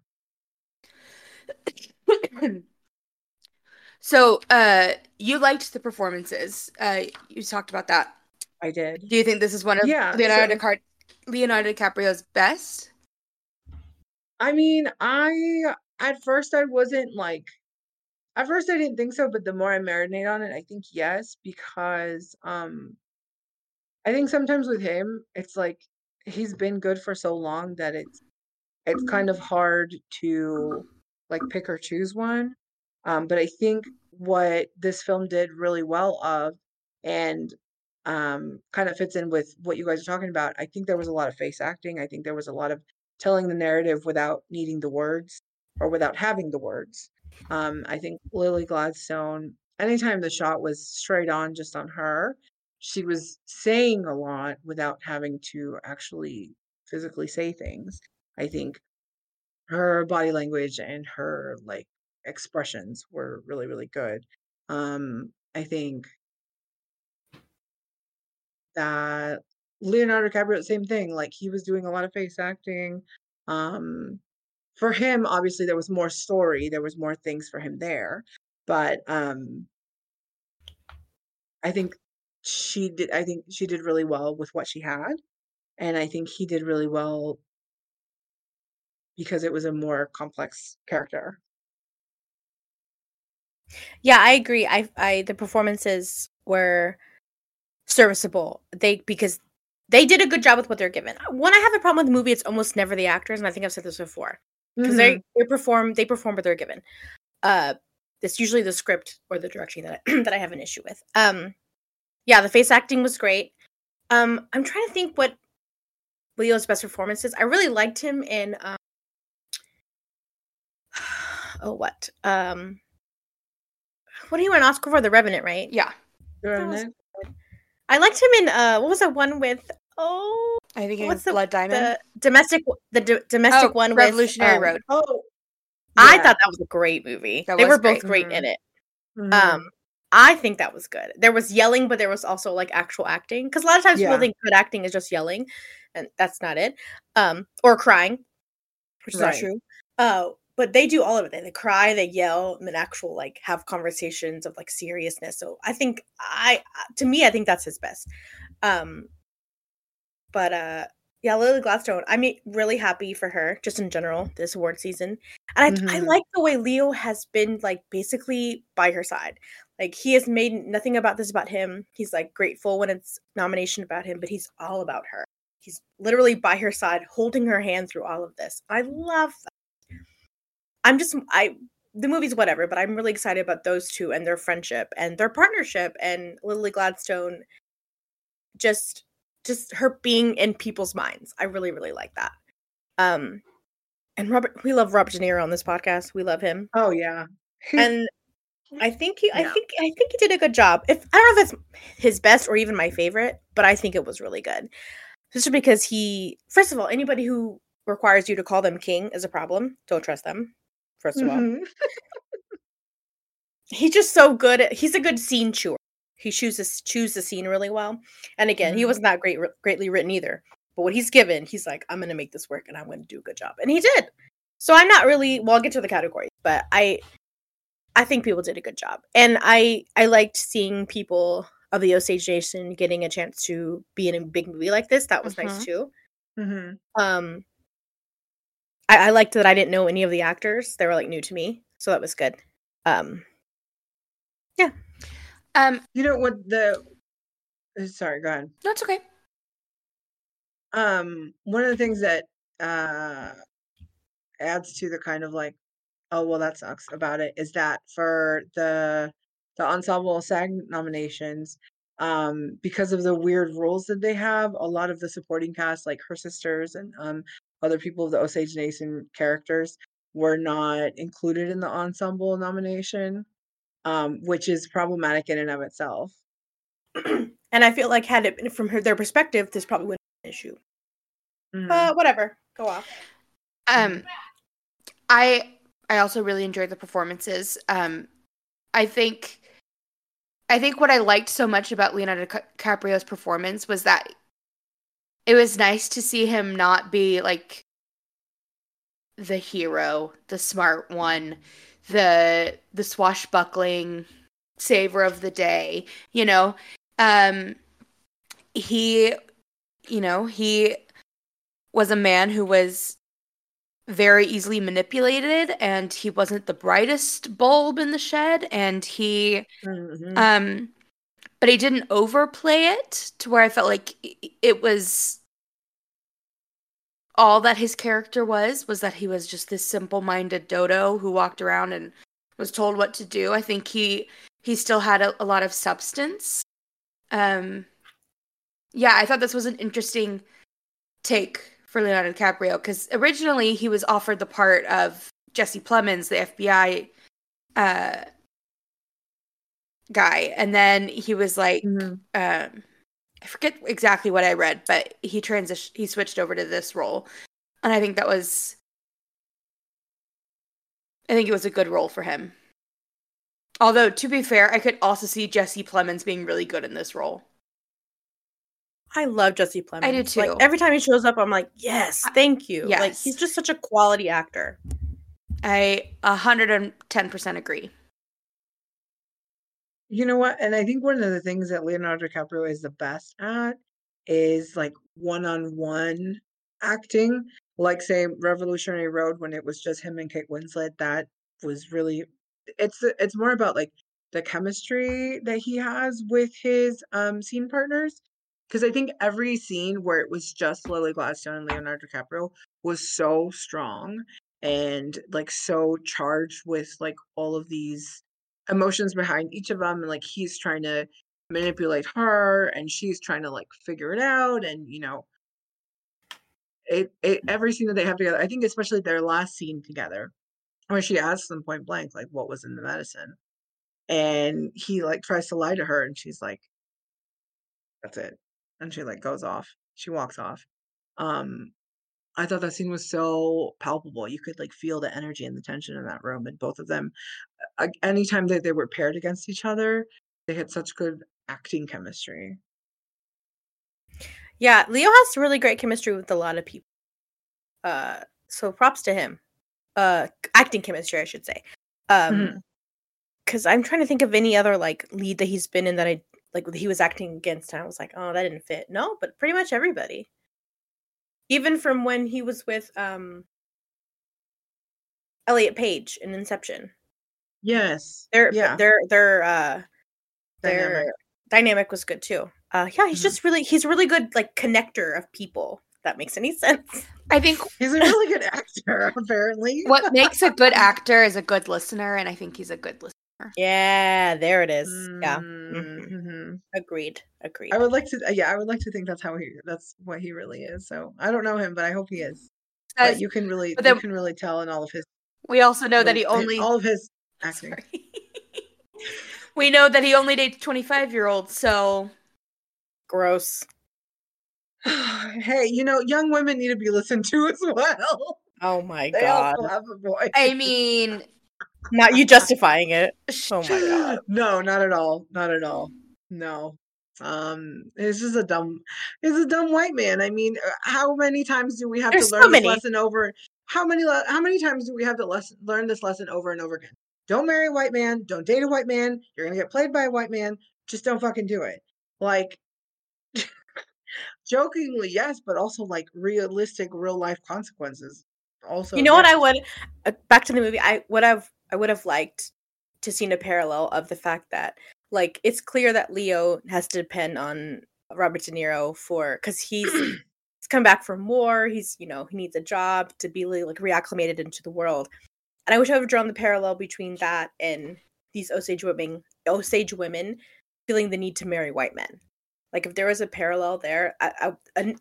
So, uh, you liked the performances. Uh, you talked about that. I did. Do you think this is one of Yeah, Leonardo, so- DiCar- Leonardo DiCaprio's best? I mean, I at first I wasn't like at first I didn't think so, but the more I marinate on it, I think yes, because um I think sometimes with him, it's like he's been good for so long that it's it's kind of hard to like pick or choose one. Um, but I think what this film did really well of and um kind of fits in with what you guys are talking about. I think there was a lot of face acting. I think there was a lot of telling the narrative without needing the words or without having the words. Um, I think Lily Gladstone, anytime the shot was straight on just on her, she was saying a lot without having to actually physically say things. I think her body language and her like expressions were really, really good. Um, I think that Leonardo DiCaprio, same thing. Like he was doing a lot of face acting. Um, for him, obviously, there was more story. There was more things for him there. But um, I think she did. I think she did really well with what she had, and I think he did really well because it was a more complex character. Yeah, I agree. I I the performances were serviceable. They because they did a good job with what they're given. When I have a problem with the movie, it's almost never the actors, and I think I've said this before. Because Mhm. they they perform they perform what they're given. Uh it's usually the script or the directing that I, that I have an issue with. Um yeah, the face acting was great. Um I'm trying to think what Leo's best performance is. I really liked him in um oh what? Um what did he win an Oscar for? The Revenant, right? Yeah. That was good. I liked him in uh what was that one with oh I think it what's was the Blood Diamond. the domestic the d- domestic oh, one Revolutionary with um, Road. Oh, I yeah. thought that was a great movie. That They was were both great. great in Mhm. it. Mhm. Um I think that was good. There was yelling, but there was also like actual acting. Because a lot of times people Yeah. think good acting is just yelling, and that's not it. Um, or crying, which is not Right. true. Uh, but they do all of it. They, they cry, they yell, and then actual like have conversations of like seriousness. So I think I, to me, I think that's his best. Um, but uh, yeah, Lily Gladstone. I'm really happy for her, just in general, this award season. And I, I Mhm. like the way Leo has been like basically by her side. Like he has made nothing about this about him. He's like grateful when it's nomination about him, but he's all about her. He's literally by her side, holding her hand through all of this. I love that. I'm just I the movie's whatever, but I'm really excited about those two and their friendship and their partnership and Lily Gladstone just just her being in people's minds. I really, really like that. Um and Robert we love Robert De Niro on this podcast. We love him. Oh yeah. And I think he I Yeah. think I think he did a good job. If I don't know if it's his best or even my favorite, but I think it was really good. Just because he first of all, anybody who requires you to call them king is a problem. Don't trust them, first of all. Mhm. he's just so good at, he's a good scene chewer. He chooses choose the scene really well. And again, he Mhm. wasn't that great greatly written either. But what he's given, he's like, I'm gonna make this work and I'm gonna do a good job. And he did. So I'm not really well, I'll get to the categories, but I I think people did a good job. And I I liked seeing people of the Osage Nation getting a chance to be in a big movie like this. That was Mhm. nice too. Mhm. Um I, I liked that I didn't know any of the actors. They were like new to me. So that was good. Um yeah. Um, You know what the uh, sorry, go ahead. no, it's okay. Um, one of the things that uh adds to the kind of like, oh well, that sucks about it is that for the the ensemble SAG nominations, um, because of the weird rules that they have, a lot of the supporting cast, like her sisters and um other people of the Osage Nation characters, were not included in the ensemble nomination, um, which is problematic in and of itself. And I feel like had it been from her their perspective, this probably wouldn't be an issue. Mhm. But whatever. Go off. Um, I I also really enjoyed the performances. Um, I think I think what I liked so much about Leonardo Ca- DiCaprio's performance was that it was nice to see him not be like the hero, the smart one, the the swashbuckling saver of the day, you know. Um he you know, he was a man who was very easily manipulated, and he wasn't the brightest bulb in the shed, and he Mhm. um but he didn't overplay it to where I felt like i- it was all that his character was was that he was just this simple-minded dodo who walked around and was told what to do. I think he he still had a, a lot of substance. Um yeah, I thought this was an interesting take for Leonardo DiCaprio because originally he was offered the part of Jesse Plemons, the F B I uh, guy, and then he was like, Mhm. um, I forget exactly what I read, but he transitioned, he switched over to this role, and I think that was, I think it was a good role for him. Although to be fair, I could also see Jesse Plemons being really good in this role. I love Jesse Plemons. I do too. Like every time he shows up, I'm like, yes, thank you. Yes. Like he's just such a quality actor. I one hundred ten percent agree. You know what? And I think one of the things that Leonardo DiCaprio is the best at is like one-on-one acting. Like say Revolutionary Road when it was just him and Kate Winslet, that was really it's it's more about like the chemistry that he has with his um scene partners. Because I think every scene where it was just Lily Gladstone and Leonardo DiCaprio was so strong and like so charged with like all of these emotions behind each of them, and like he's trying to manipulate her and she's trying to like figure it out, and you know it, it every scene that they have together, I think especially their last scene together where she asks them point blank like what was in the medicine, and he like tries to lie to her and she's like that's it, and she like goes off, she walks off. um I thought that scene was so palpable. You could like feel the energy and the tension in that room, and both of them, uh, anytime that they were paired against each other, they had such good acting chemistry. Yeah, Leo has really great chemistry with a lot of people. Uh, so props to him. Uh, acting chemistry, I should say. Um, Mhm. because I'm trying to think of any other like lead that he's been in that I like that he was acting against, and I was like, oh, that didn't fit. No, but pretty much everybody. Even from when he was with um Elliot Page in Inception. Yes. Their Yeah. their their uh their Dynamic. dynamic was good too. Uh yeah, he's Mhm. just really he's a really good like connector of people, if that makes any sense. I think He's a really good actor, apparently. what makes a good actor is a good listener, and I think he's a good listener. Yeah, there it is. Yeah. Mm, Mhm. mhm. Agreed. Agreed. I would like to yeah, I would like to think that's how he that's what he really is. So I don't know him, but I hope he is. But Says- you can really but you then can really tell in all of his we also know that he all only all of his acting. Sorry. We know that he only dates twenty-five-year-olds, so Gross. Hey, you know, young women need to be listened to as well. Oh my They god. also have a voice. I mean, Not you justifying it. Oh my god. No, not at all. Not at all. No. Um, it's just a dumb, it's a dumb white man. I mean, uh, how many times do we have There's to learn so this many. lesson over? How many, le- how many times do we have to lesson, learn this lesson over and over again? Don't marry a white man. Don't date a white man. You're going to get played by a white man. Just don't fucking do it. Like, jokingly, yes, but also like realistic, real life consequences. Also, You know what yes. I would uh, back to the movie. I would have I would have liked to seen a parallel of the fact that like it's clear that Leo has to depend on Robert De Niro for because he's he's come back from war. He's you know he needs a job to be like reacclimated into the world. And I wish I would have drawn the parallel between that and these Osage women Osage women feeling the need to marry white men. Like if there was a parallel there, I, I, an-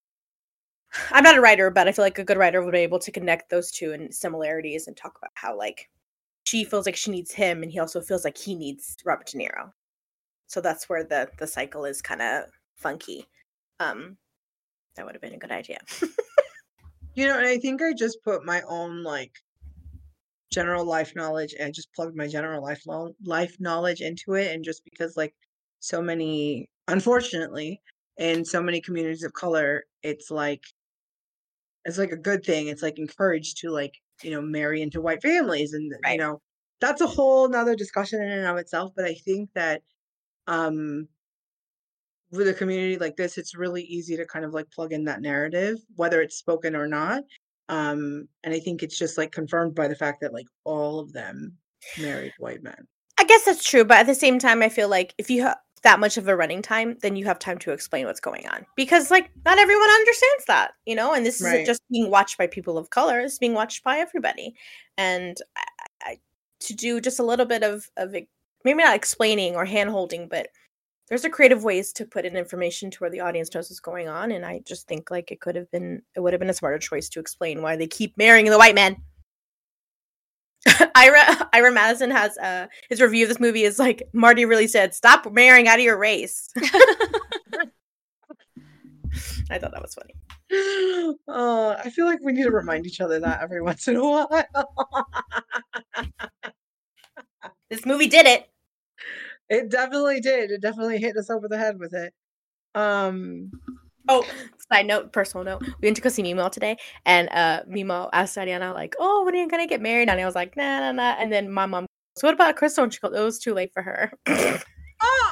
I'm not a writer, but I feel like a good writer would be able to connect those two and similarities and talk about how like she feels like she needs him and he also feels like he needs Robert De Niro. So that's where the the cycle is kind of funky. Um, that would have been a good idea. You know, and I think I just put my own like general life knowledge and just plugged my general life lo- life knowledge into it, and just because like so many, unfortunately, in so many communities of color, it's like it's like a good thing. It's like encouraged to like you know marry into white families, and you Right. know that's a whole nother discussion in and of itself. But I think that um with a community like this, it's really easy to kind of like plug in that narrative, whether it's spoken or not. Um, and I think it's just like confirmed by the fact that like all of them married white men. I guess that's true, but at the same time, I feel like if you have that much of a running time, then you have time to explain what's going on because like not everyone understands that, you know. And this isn't Right. just being watched by people of color; it's being watched by everybody. And I, I, to do just a little bit of of it- maybe not explaining or hand holding, but there's a creative ways to put in information to where the audience knows what's going on. And I just think like it could have been it would have been a smarter choice to explain why they keep marrying the white men. Ira Ira Madison has uh his review of this movie is like Marty really said, "Stop marrying out of your race." I thought that was funny. Oh, I feel like we need to remind each other that every once in a while. This movie did it. It definitely did. It definitely hit us over the head with it. Um Oh, side note, personal note. We went to go see Mimo today, and uh, Mimo asked Ariana, like, oh, when are you going to get married? And I was like, nah, nah, nah. And then my mom goes, what about Crystal? And she goes, it was too late for her. Oh,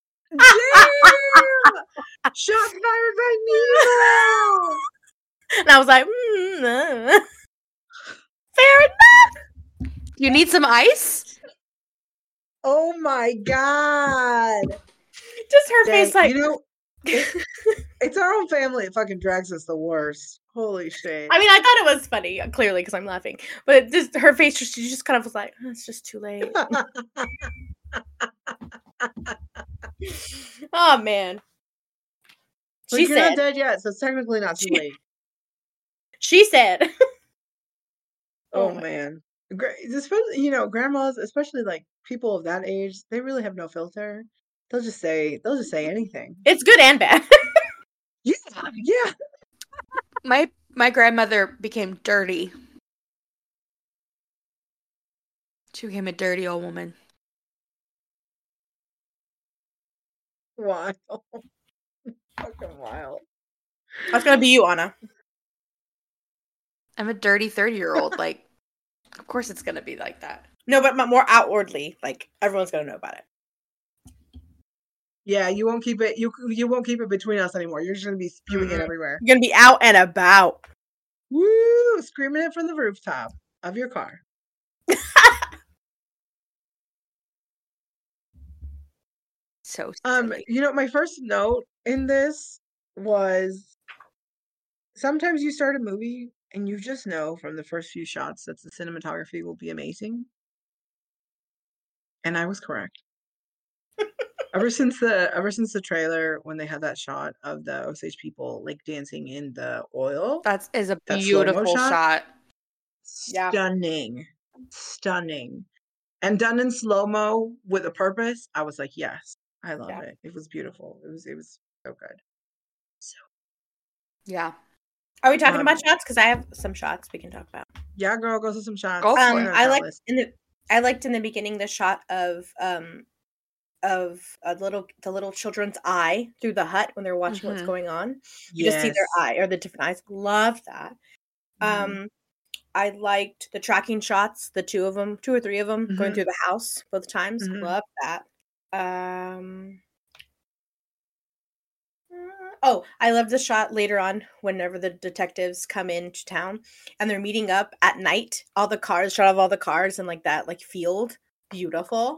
damn! Shots fired by Nemo! And I was like, mm, uh. Fair enough. You need some ice? Oh my god! Just her Dang, face, like, you know, it, it's our own family. It fucking drags us the worst. Holy shit! I mean, I thought it was funny, clearly, because I'm laughing. But just her face, just, she just kind of was like, oh, it's just too late. Oh man. Like, She you're not said. dead yet, so it's technically not too She- late. She said. Oh, Oh my- man. Gra- Especially, you know, grandmas, especially like people of that age, they really have no filter. They'll just say, they'll just say anything. It's good and bad. Yeah, yeah. My my grandmother became dirty. She became a dirty old woman. Wild. Fucking wild. That's gonna be you, Anna. I'm a dirty thirty-year-old. Like, of course it's gonna be like that. No, but more outwardly, like everyone's gonna know about it. Yeah, you won't keep it. You you won't keep it between us anymore. You're just gonna be spewing Mhm. it everywhere. You're gonna be out and about. Woo! Screaming it from the rooftop of your car. So Um, silly. you know, my first note in this was sometimes you start a movie and you just know from the first few shots that the cinematography will be amazing. And I was correct. Ever since the ever since the trailer, when they had that shot of the Osage people like dancing in the oil, That is a that slow-mo beautiful shot? shot. Yeah. Stunning. Stunning. And done in slow-mo with a purpose, I was like, yes, I love Yeah. it. It was beautiful. It was it was so good. So Yeah. Are we talking Um, about shots? Because I have some shots we can talk about. yeah, girl, go to some shots. Go for Um, it. We're I like shotless. in the I liked in the beginning the shot of um of a little the little children's eye through the hut when they're watching what's Mhm. going on. You just see Yes. their eye or the different eyes. Love that. Mhm. Um, I liked the tracking shots, the two of them, two or three of them going Mhm. through the house both times. Mhm. Love that. Um, uh, oh, I love the shot later on whenever the detectives come into town and they're meeting up at night. All the cars, shot of all the cars and like that, like field, beautiful.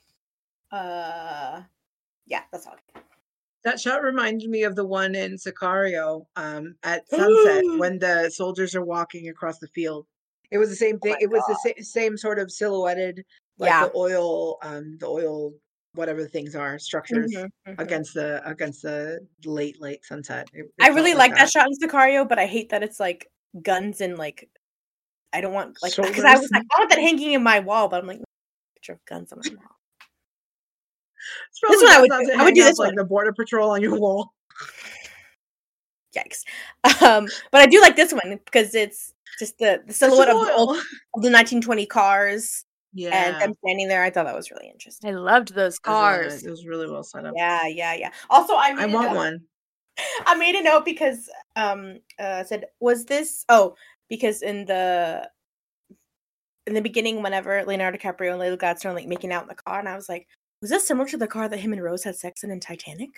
Uh, yeah, that's all. That shot reminded me of the one in Sicario um, at sunset when the soldiers are walking across the field. It was the same Oh thing. my It was the God. sa- same sort of silhouetted, like Yeah. the oil, um, the oil, whatever the things are, structures Mhm, mhm. against the against the late late sunset. It, I it really felt like like that that. shot in Sicario, but I hate that it's like guns and like I don't want like because I Shoulders. was like I want that hanging in my wall, but I'm like picture of guns on my wall. It's This probably one I best would not do. to I would hang do up this like one. the border patrol on your wall. Yikes! Um, but I do like this one because it's just the, the It's silhouette an of the old oil. of the nineteen twenty cars and Yeah, them standing there. I thought that was really interesting. I loved those it was really cars. nice. It was really well set up. Yeah, yeah, yeah. Also, I made I a want note. one. I made a note because um uh said was this oh because in the in the beginning whenever Leonardo DiCaprio and Leo Gladstone are like making out in the car and I was like was this similar to the car that him and Rose had sex in in Titanic?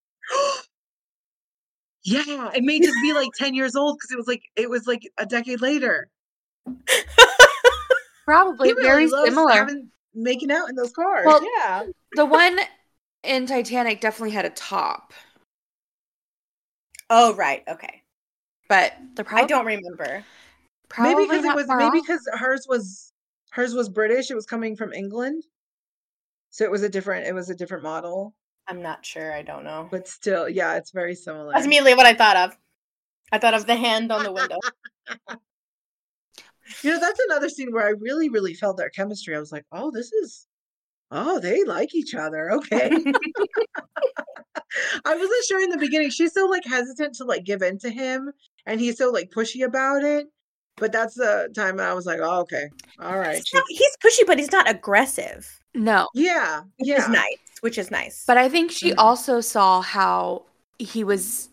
Yeah, it may just be like ten years old because it was like it was like a decade later. Probably He really very loves similar. having making out in those cars. Well, Yeah. the one in Titanic definitely had a top, Oh right, okay. but they're I probably don't remember. probably Maybe because it not was far maybe off. because hers was hers was British. It was coming from England, so it was a different it was a different model. I'm not sure. I don't know. But still, yeah, it's very similar. That's immediately what I thought of. I thought of the hand on the window. You know, that's another scene where I really, really felt their chemistry. I was like, oh, this is oh, they like each other. Okay. I wasn't sure in the beginning. She's so like hesitant to like give in to him, and he's so like pushy about it. But that's the time I was like, oh, okay, all right. He's, not, he's pushy, but he's not aggressive. No. Yeah, which yeah. is nice. Which is nice. But I think she Mhm. also saw how he was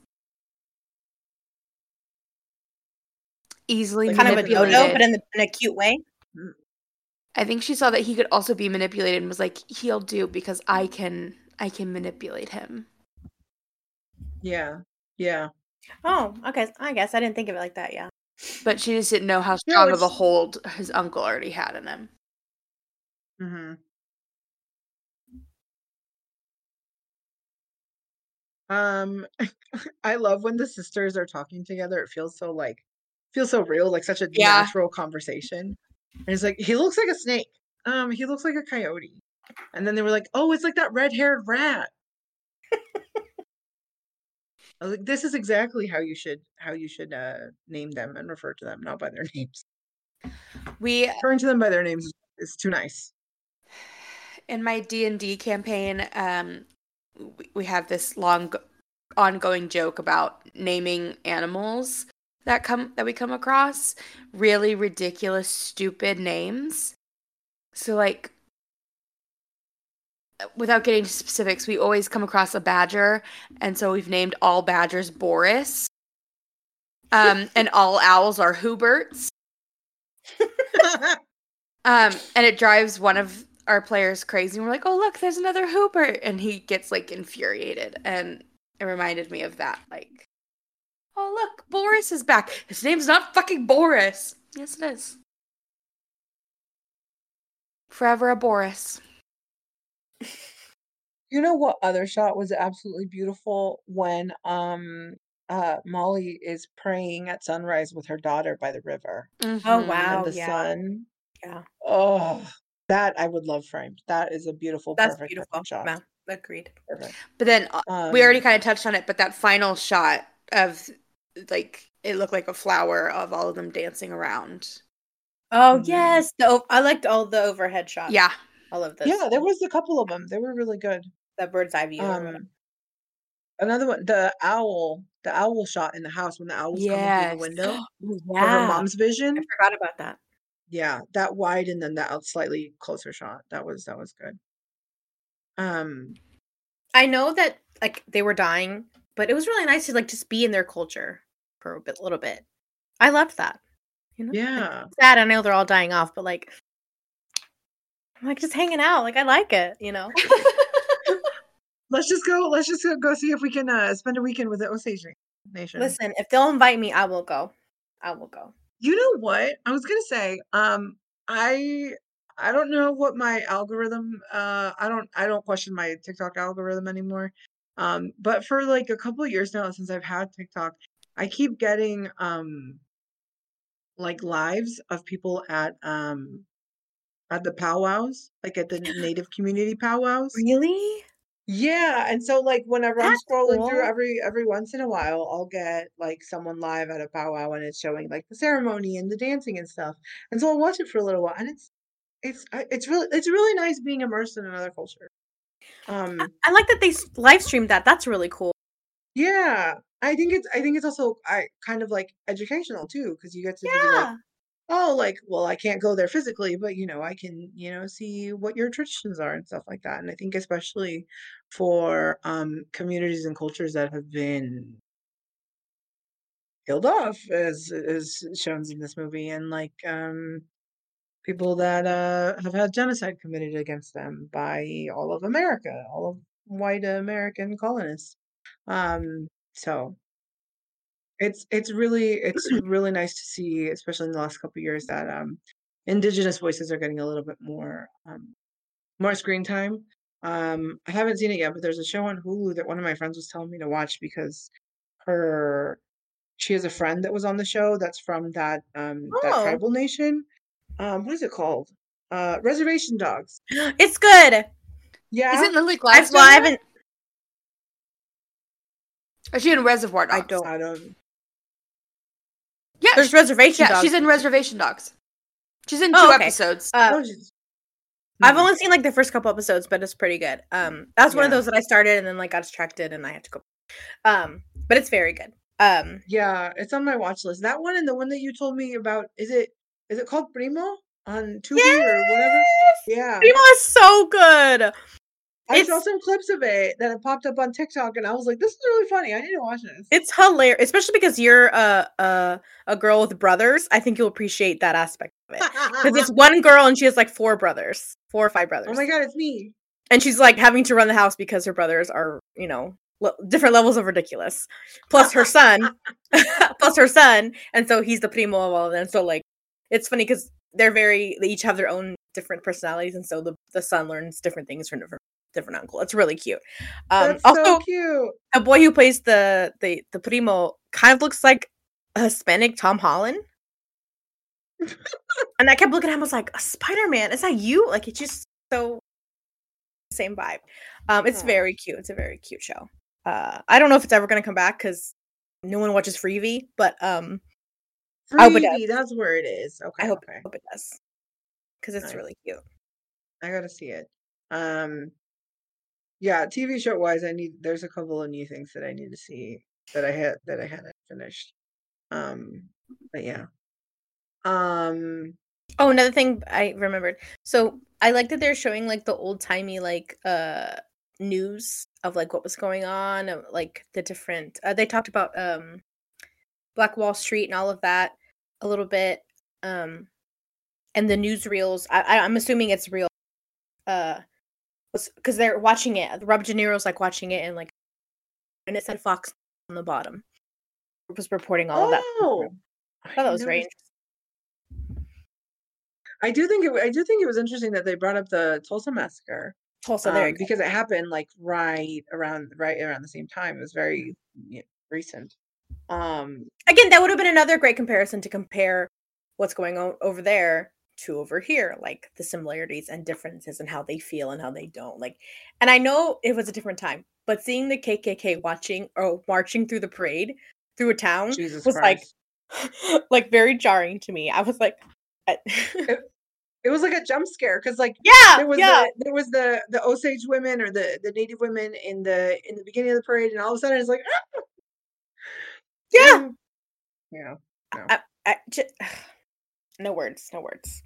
easily Like kind of a manipulated. dodo, but in, the, in a cute way. I think she saw that he could also be manipulated and was like, he'll do because I can I can manipulate him. Yeah, yeah. Oh, okay. I guess I didn't think of it like that. Yeah. But she just didn't know how No, strong of a it's- hold his uncle already had in him. Mm-hmm. Um, I love when the sisters are talking together. It feels so like feels so real, like such a Yeah. natural conversation. And it's like he looks like a snake. Um, he looks like a coyote. And then they were like, "Oh, it's like that red-haired rat." I was like, "This is exactly how you should how you should uh, name them and refer to them, not by their names. We Referring to them by their names is, is too nice." in my D and D campaign, um, we, we have this long, ongoing joke about naming animals that come that we come across. Really ridiculous, stupid names. So, like, without getting to specifics, we always come across a badger, and so we've named all badgers Boris. Um, and all owls are Huberts. Um, and it drives one of our players crazy. And we're like, oh, look, there's another Hubert. And he gets, like, infuriated. And it reminded me of that. Like, oh, look, Boris is back. His name's not fucking Boris. Yes, it is. Forever a Boris. You know what other shot was absolutely beautiful? When um uh Molly is praying at sunrise with her daughter by the river Mhm. Oh wow. and the yeah. sun. Yeah. Oh, that I would love framed. That is a beautiful, That's perfect, beautiful. perfect shot. Yeah. Agreed. Perfect. But then uh, Um, we already kind of touched on it, but that final shot of, like, it looked like a flower of all of them dancing around. Oh Mhm. yes. The o- I liked all the overhead shots. Yeah. All of this. yeah, there was a couple of them. They were really good. The bird's eye view. or whatever. Um, another one, the owl, the owl shot in the house when the owl's coming through the Yes. window Ooh, for her yeah. mom's I vision. forgot about that. yeah, that wide and then that slightly closer shot. That was that was good. Um, I know that like they were dying, but it was really nice to like just be in their culture for a bit, little bit. I loved that. You know, like, yeah. sad. I know they're all dying off, but like, I'm like just hanging out. Like I like it. You know. Let's just go. Let's just go, go see if we can uh, spend a weekend with the Osage Nation. Listen, if they'll invite me, I will go. I will go. You know what? I was gonna say, um, I I don't know what my algorithm. Uh, I don't I don't question my TikTok algorithm anymore. Um, but for like a couple of years now, since I've had TikTok, I keep getting um like lives of people at um at the powwows, like at the native community powwows. Really? Yeah, and so like whenever I'm That's scrolling through cool. every every once in a while, I'll get like someone live at a powwow and it's showing like the ceremony and the dancing and stuff. And so I'll watch it for a little while, and it's it's I- it's really it's really nice being immersed in another culture. I, Um, I like that they s- live streamed that. That's really cool. yeah, I think it's I think it's also I kind of like educational too, because you get to be like, Yeah. oh, like, well, I can't go there physically, but you know, I can, you know, see what your traditions are and stuff like that. And I think especially for um communities and cultures that have been killed off, as as shown in this movie, and like um people that uh have had genocide committed against them by all of America, all of white American colonists. Um, so it's it's really it's really nice to see, especially in the last couple of years, that um indigenous voices are getting a little bit more um more screen time. Um, I haven't seen it yet, but there's a show on Hulu that one of my friends was telling me to watch because her she has a friend that was on the show that's from that um that Oh, tribal nation. Um, what is it called? Uh, Reservation Dogs. it's good. Yeah, Isn't Lily I've, Gladstone well, I there? haven't. Or is she in Reservoir I Dogs? don't. I don't. Yeah, There's sh- reservation yeah, dogs. she's in Reservation Dogs. She's in two Oh, okay. episodes. Uh, Oh, she's- I've Mhm. only seen like the first couple episodes, but it's pretty good. Um, that's one of Yeah. those that I started and then like got distracted and I had to go. Um, but it's very good. Um, Yeah, it's on my watch list. That one and the one that you told me about, is it is it called Primo on Tubi or whatever? yes, Yeah. Primo is so good. I saw It's some clips of it that had popped up on TikTok and I was like, this is really funny. I need to watch this. it's hilarious, especially because you're a a a girl with brothers. I think you'll appreciate that aspect of it because it's one girl and she has like four brothers, four or five brothers. Oh my god, it's me. And she's like having to run the house because her brothers are, you know, le- different levels of ridiculous. Plus her son, plus her son, and so he's the primo of all of them. So like, it's funny because they're very, they each have their own different personalities, and so the the son learns different things from different different uncle. It's really cute. Um, That's also, so cute. a boy who plays the the the primo kind of looks like a Hispanic Tom Holland. And I kept looking at him, I was like, Spider Man, is that you? Like, it's just so same vibe. Um, it's Aw. very cute. It's a very cute show. Uh, I don't know if it's ever gonna come back because no one watches Freevee, but um, I hope it does. Freebie, that's where it is. Okay, I hope, okay. hope it does because it's Nice. really cute. I gotta see it. Um, yeah, T V show wise, I need. There's a couple of new things that I need to see that I had that I hadn't finished. Um, but yeah. Um, Oh, another thing I remembered. So I like that they're showing like the old timey like uh news of like what was going on, of, like the different. Uh, they talked about um Black Wall Street and all of that a little bit. Um, and the newsreels. I, I I'm assuming it's real. Uh, because they're watching it. Rob De Niro's like watching it and like, and it said Fox on the bottom. It was reporting all of that. oh, I thought that was very noticed. I do think it. I do think it was interesting that they brought up the Tulsa massacre. Tulsa. There um, you go. because it happened like right around right around the same time. It was very you know, recent. Um, Again, that would have been another great comparison to compare what's going on over there to over here, like the similarities and differences and how they feel and how they don't. Like, and I know it was a different time, but seeing the K K K watching or marching through the parade through a town Jesus was Christ. like, like very jarring to me. I was like, I- it, it was like a jump scare because like yeah, there was yeah. the there was the the Osage women or the the Native women in the in the beginning of the parade, and all of a sudden it's like ah! Yeah. And, yeah. No. I, I, j- No words. No words.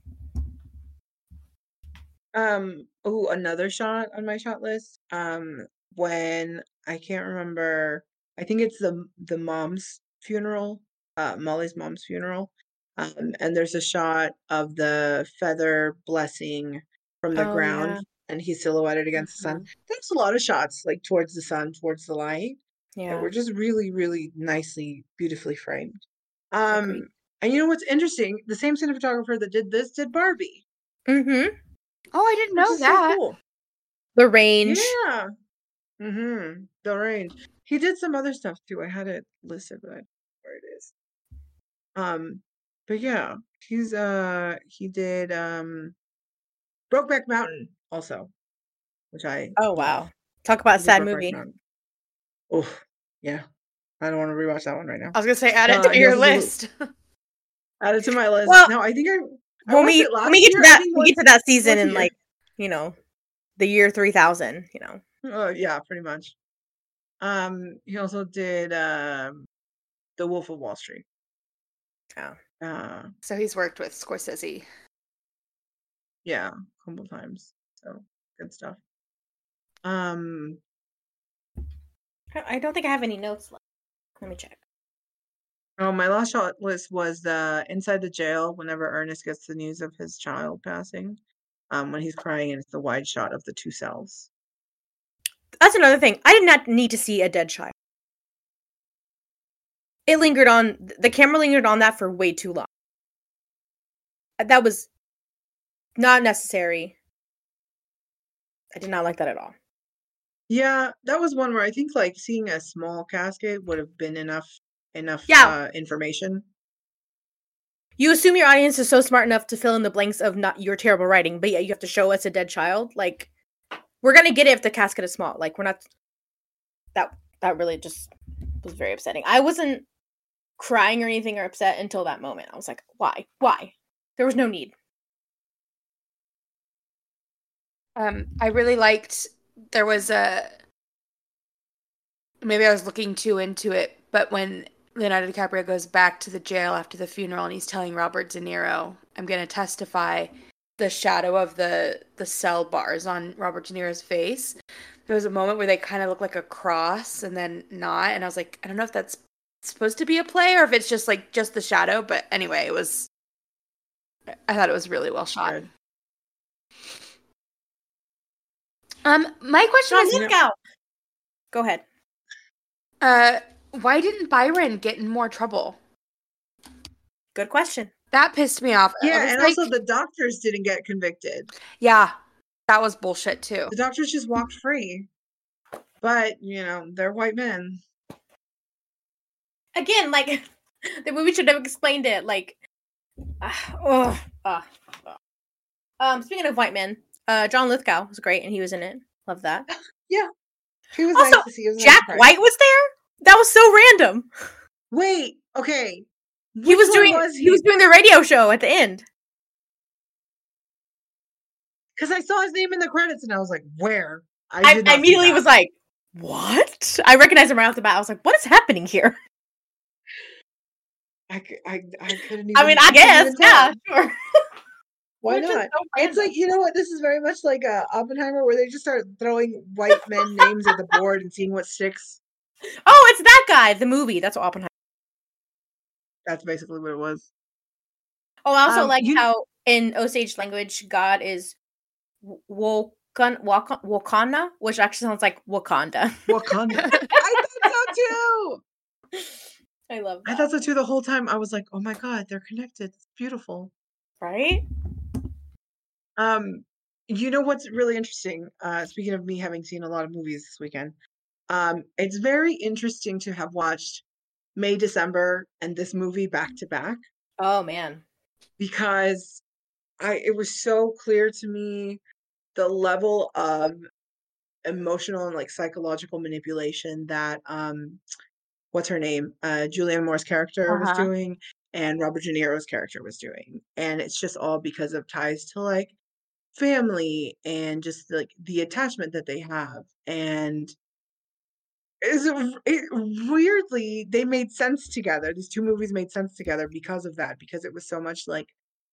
Um, oh, another shot on my shot list. Um, when I can't remember, I think it's the the mom's funeral, uh, Molly's mom's funeral. Um, and there's a shot of the feather blessing from the Oh ground, yeah. and he's silhouetted against the sun. Mhm. There's a lot of shots like towards the sun, towards the light, that Yeah. were just really, really nicely, beautifully framed. Agreed. Um, and you know what's interesting? The same cinematographer that did this did Barbie, Mm-hmm. Oh, I didn't which know is so that. cool. The range. Yeah. Mm-hmm. The range. He did some other stuff too. I had it listed, but I don't know where it is. Um, but yeah, he's uh he did um Brokeback Mountain also, which I Oh love. wow. Talk about a He did sad Brokeback movie. Mountain. Oh, yeah. I don't want to rewatch that one right now. I was gonna say add it Uh, to he your also did list. add it to my list. Well, No, I think I I when watched we it when last we get to year. I that think we get once to that season once a in year. like, you know, the year three thousand, you know. Uh, yeah, pretty much. Um, he also did um The Wolf of Wall Street. Oh. Uh, So he's worked with Scorsese. yeah, a couple times. So good stuff. Um, I I don't think I have any notes left. Let me check. oh, my last shot list was uh, inside the jail. Whenever Ernest gets the news of his child passing, um, when he's crying, and it's the wide shot of the two cells. That's another thing. I did not need to see a dead child. It lingered on the camera lingered on that for way too long. That was not necessary. I did not like that at all. Yeah, that was one where I think like seeing a small casket would have been enough enough Yeah. uh, information. You assume your audience is so smart enough to fill in the blanks of not your terrible writing, but yet you have to show us a dead child. Like, we're gonna get it if the casket is small. Like, we're not. That that really just was very upsetting. I wasn't crying or anything or upset until that moment. I was like, why? Why? There was no need. Um, I really liked. There was a. Maybe I was looking too into it, but when Leonardo DiCaprio goes back to the jail after the funeral and he's telling Robert De Niro, "I'm going to testify," the shadow of the the cell bars on Robert De Niro's face. There was a moment where they kind of look like a cross and then not, and I was like, I don't know if that's supposed to be a play or if it's just like just the shadow, but anyway, it was. I thought it was really well shot. Good. Um, my question John is, Lithgow. Go ahead. uh, why didn't Byron get in more trouble? Good question. That pissed me off. I Yeah, was and like, also the doctors didn't get convicted. yeah, that was bullshit too. The doctors just walked free. But, you know, they're white men. Again, like the movie should have explained it. Like, uh, oh, uh, uh. um. Speaking of white men, uh, John Lithgow was great, and he was in it. Love that. Yeah. He was Also, nice to see. It was a nice Jack surprise. White was there. That was so random. Wait, okay. He Which was one doing. was he was doing the radio show at the end. Because I saw his name in the credits and I was like, where? I, did I not see immediately that. was like, "What?" I recognized him right off the bat. I was like, "What is happening here?" I, c- I, I couldn't even. I mean, I couldn't guess, even tell. yeah, sure. Why Which is not? so It's random. like, you know what? This is very much like uh, Oppenheimer, where they just start throwing white men names at the board and seeing what sticks. Oh, it's that guy. The movie. That's Oppenheimer. That's basically what it was. Oh, I also Um, like you- how in Osage language, God is Wokan Waka- Wakana, which actually sounds like Wakanda. Wakanda. I thought so too. I love that. I thought so too the whole time. I was like, oh my God, they're connected. It's beautiful. Right? Um, you know what's really interesting? Uh, speaking of me having seen a lot of movies this weekend, um, it's very interesting to have watched May, December, and this movie back to back, Oh man. because I it was so clear to me the level of emotional and like psychological manipulation that um what's her name? Uh Julianne Moore's character was Uh-huh. doing and Robert De Niro's character was doing. And it's just all because of ties to like family and just like the attachment that they have. And is it, it weirdly they made sense together. These two movies made sense together because of that, because it was so much like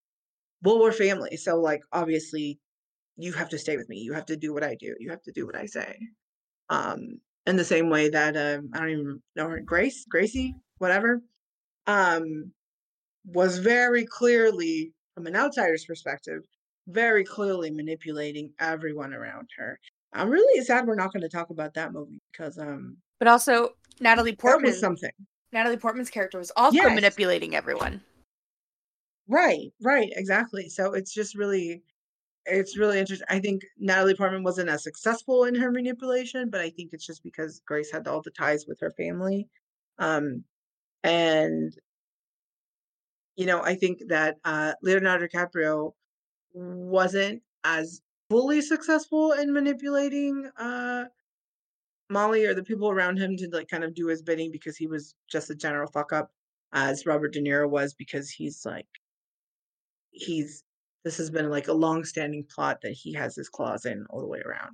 well, we're family, so like obviously you have to stay with me. You have to do what I do. You have to do what I say. Um, in the same way that um, I don't even know her, Grace, Gracie, whatever, um, was very clearly, from an outsider's perspective, very clearly manipulating everyone around her. I'm really sad we're not going to talk about that movie because um, But also, Natalie that Portman. was something. Natalie Portman's character was also Yes. manipulating everyone. Right, right, exactly. So it's just really, it's really interesting. I think Natalie Portman wasn't as successful in her manipulation, but I think it's just because Grace had all the ties with her family. Um, and, you know, I think that uh, Leonardo DiCaprio wasn't as fully successful in manipulating uh, Molly or the people around him to like kind of do his bidding because he was just a general fuck up, as Robert De Niro was, because he's like, he's this has been like a long-standing plot that he has his claws in all the way around.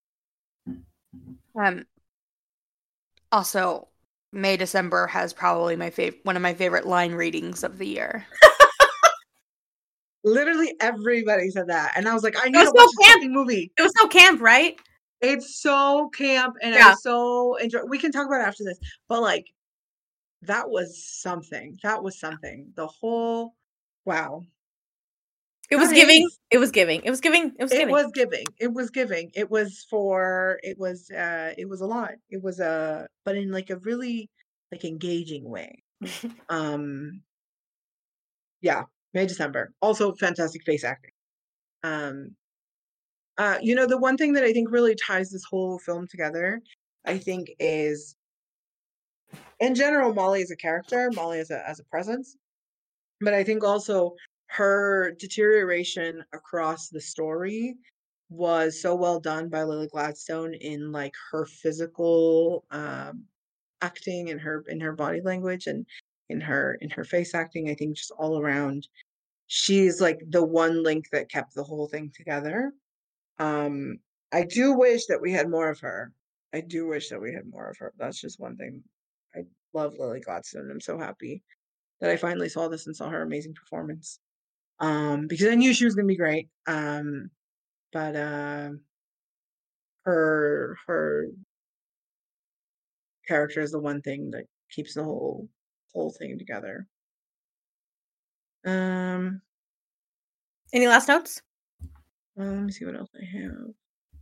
Um. Also, May December has probably my fav- one of my favorite line readings of the year. Literally everybody said that, and I was like, I It need was to so watch this camp. fucking movie. It was so camp, right? It's so camp, and Yeah. I so enjoy. We can talk about it after this, but like, that was something. That was something. The whole, wow. It was Guys, giving. It was giving. It was giving. It was It giving. was giving. It was giving. It was for. It was. Uh. It was a lot. It was a. But in like a really like engaging way. Um. Yeah. May December. Also fantastic face acting. Um. Uh. You know, the one thing that I think really ties this whole film together, I think, is in general Molly as a character, Molly as a as a presence, but I think also her deterioration across the story was so well done by Lily Gladstone in like her physical um acting and her in her body language and in her in her face acting. I think just all around she's like the one link that kept the whole thing together. Um I do wish that we had more of her. I do wish that we had more of her. That's just one thing. I love Lily Gladstone. I'm so happy that I finally saw this and saw her amazing performance. Um, because I knew she was gonna be great. Um, but uh, her her character is the one thing that keeps the whole whole thing together. Um, Any last notes? uh, let me see what else I have.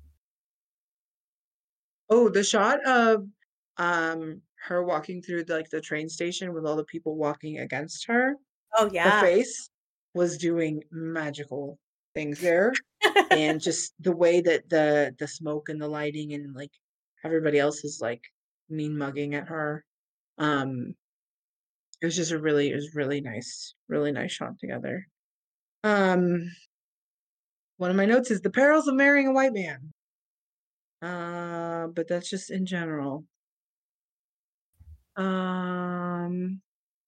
Oh, the shot of um her walking through the, like the train station with all the people walking against her. Oh Her yeah. face was doing magical things there. And just the way that the the smoke and the lighting and like everybody else is like mean mugging at her. Um, it was just a really it was really nice, really nice shot together. Um, one of my notes is the perils of marrying a white man. Uh, but that's just in general. Um,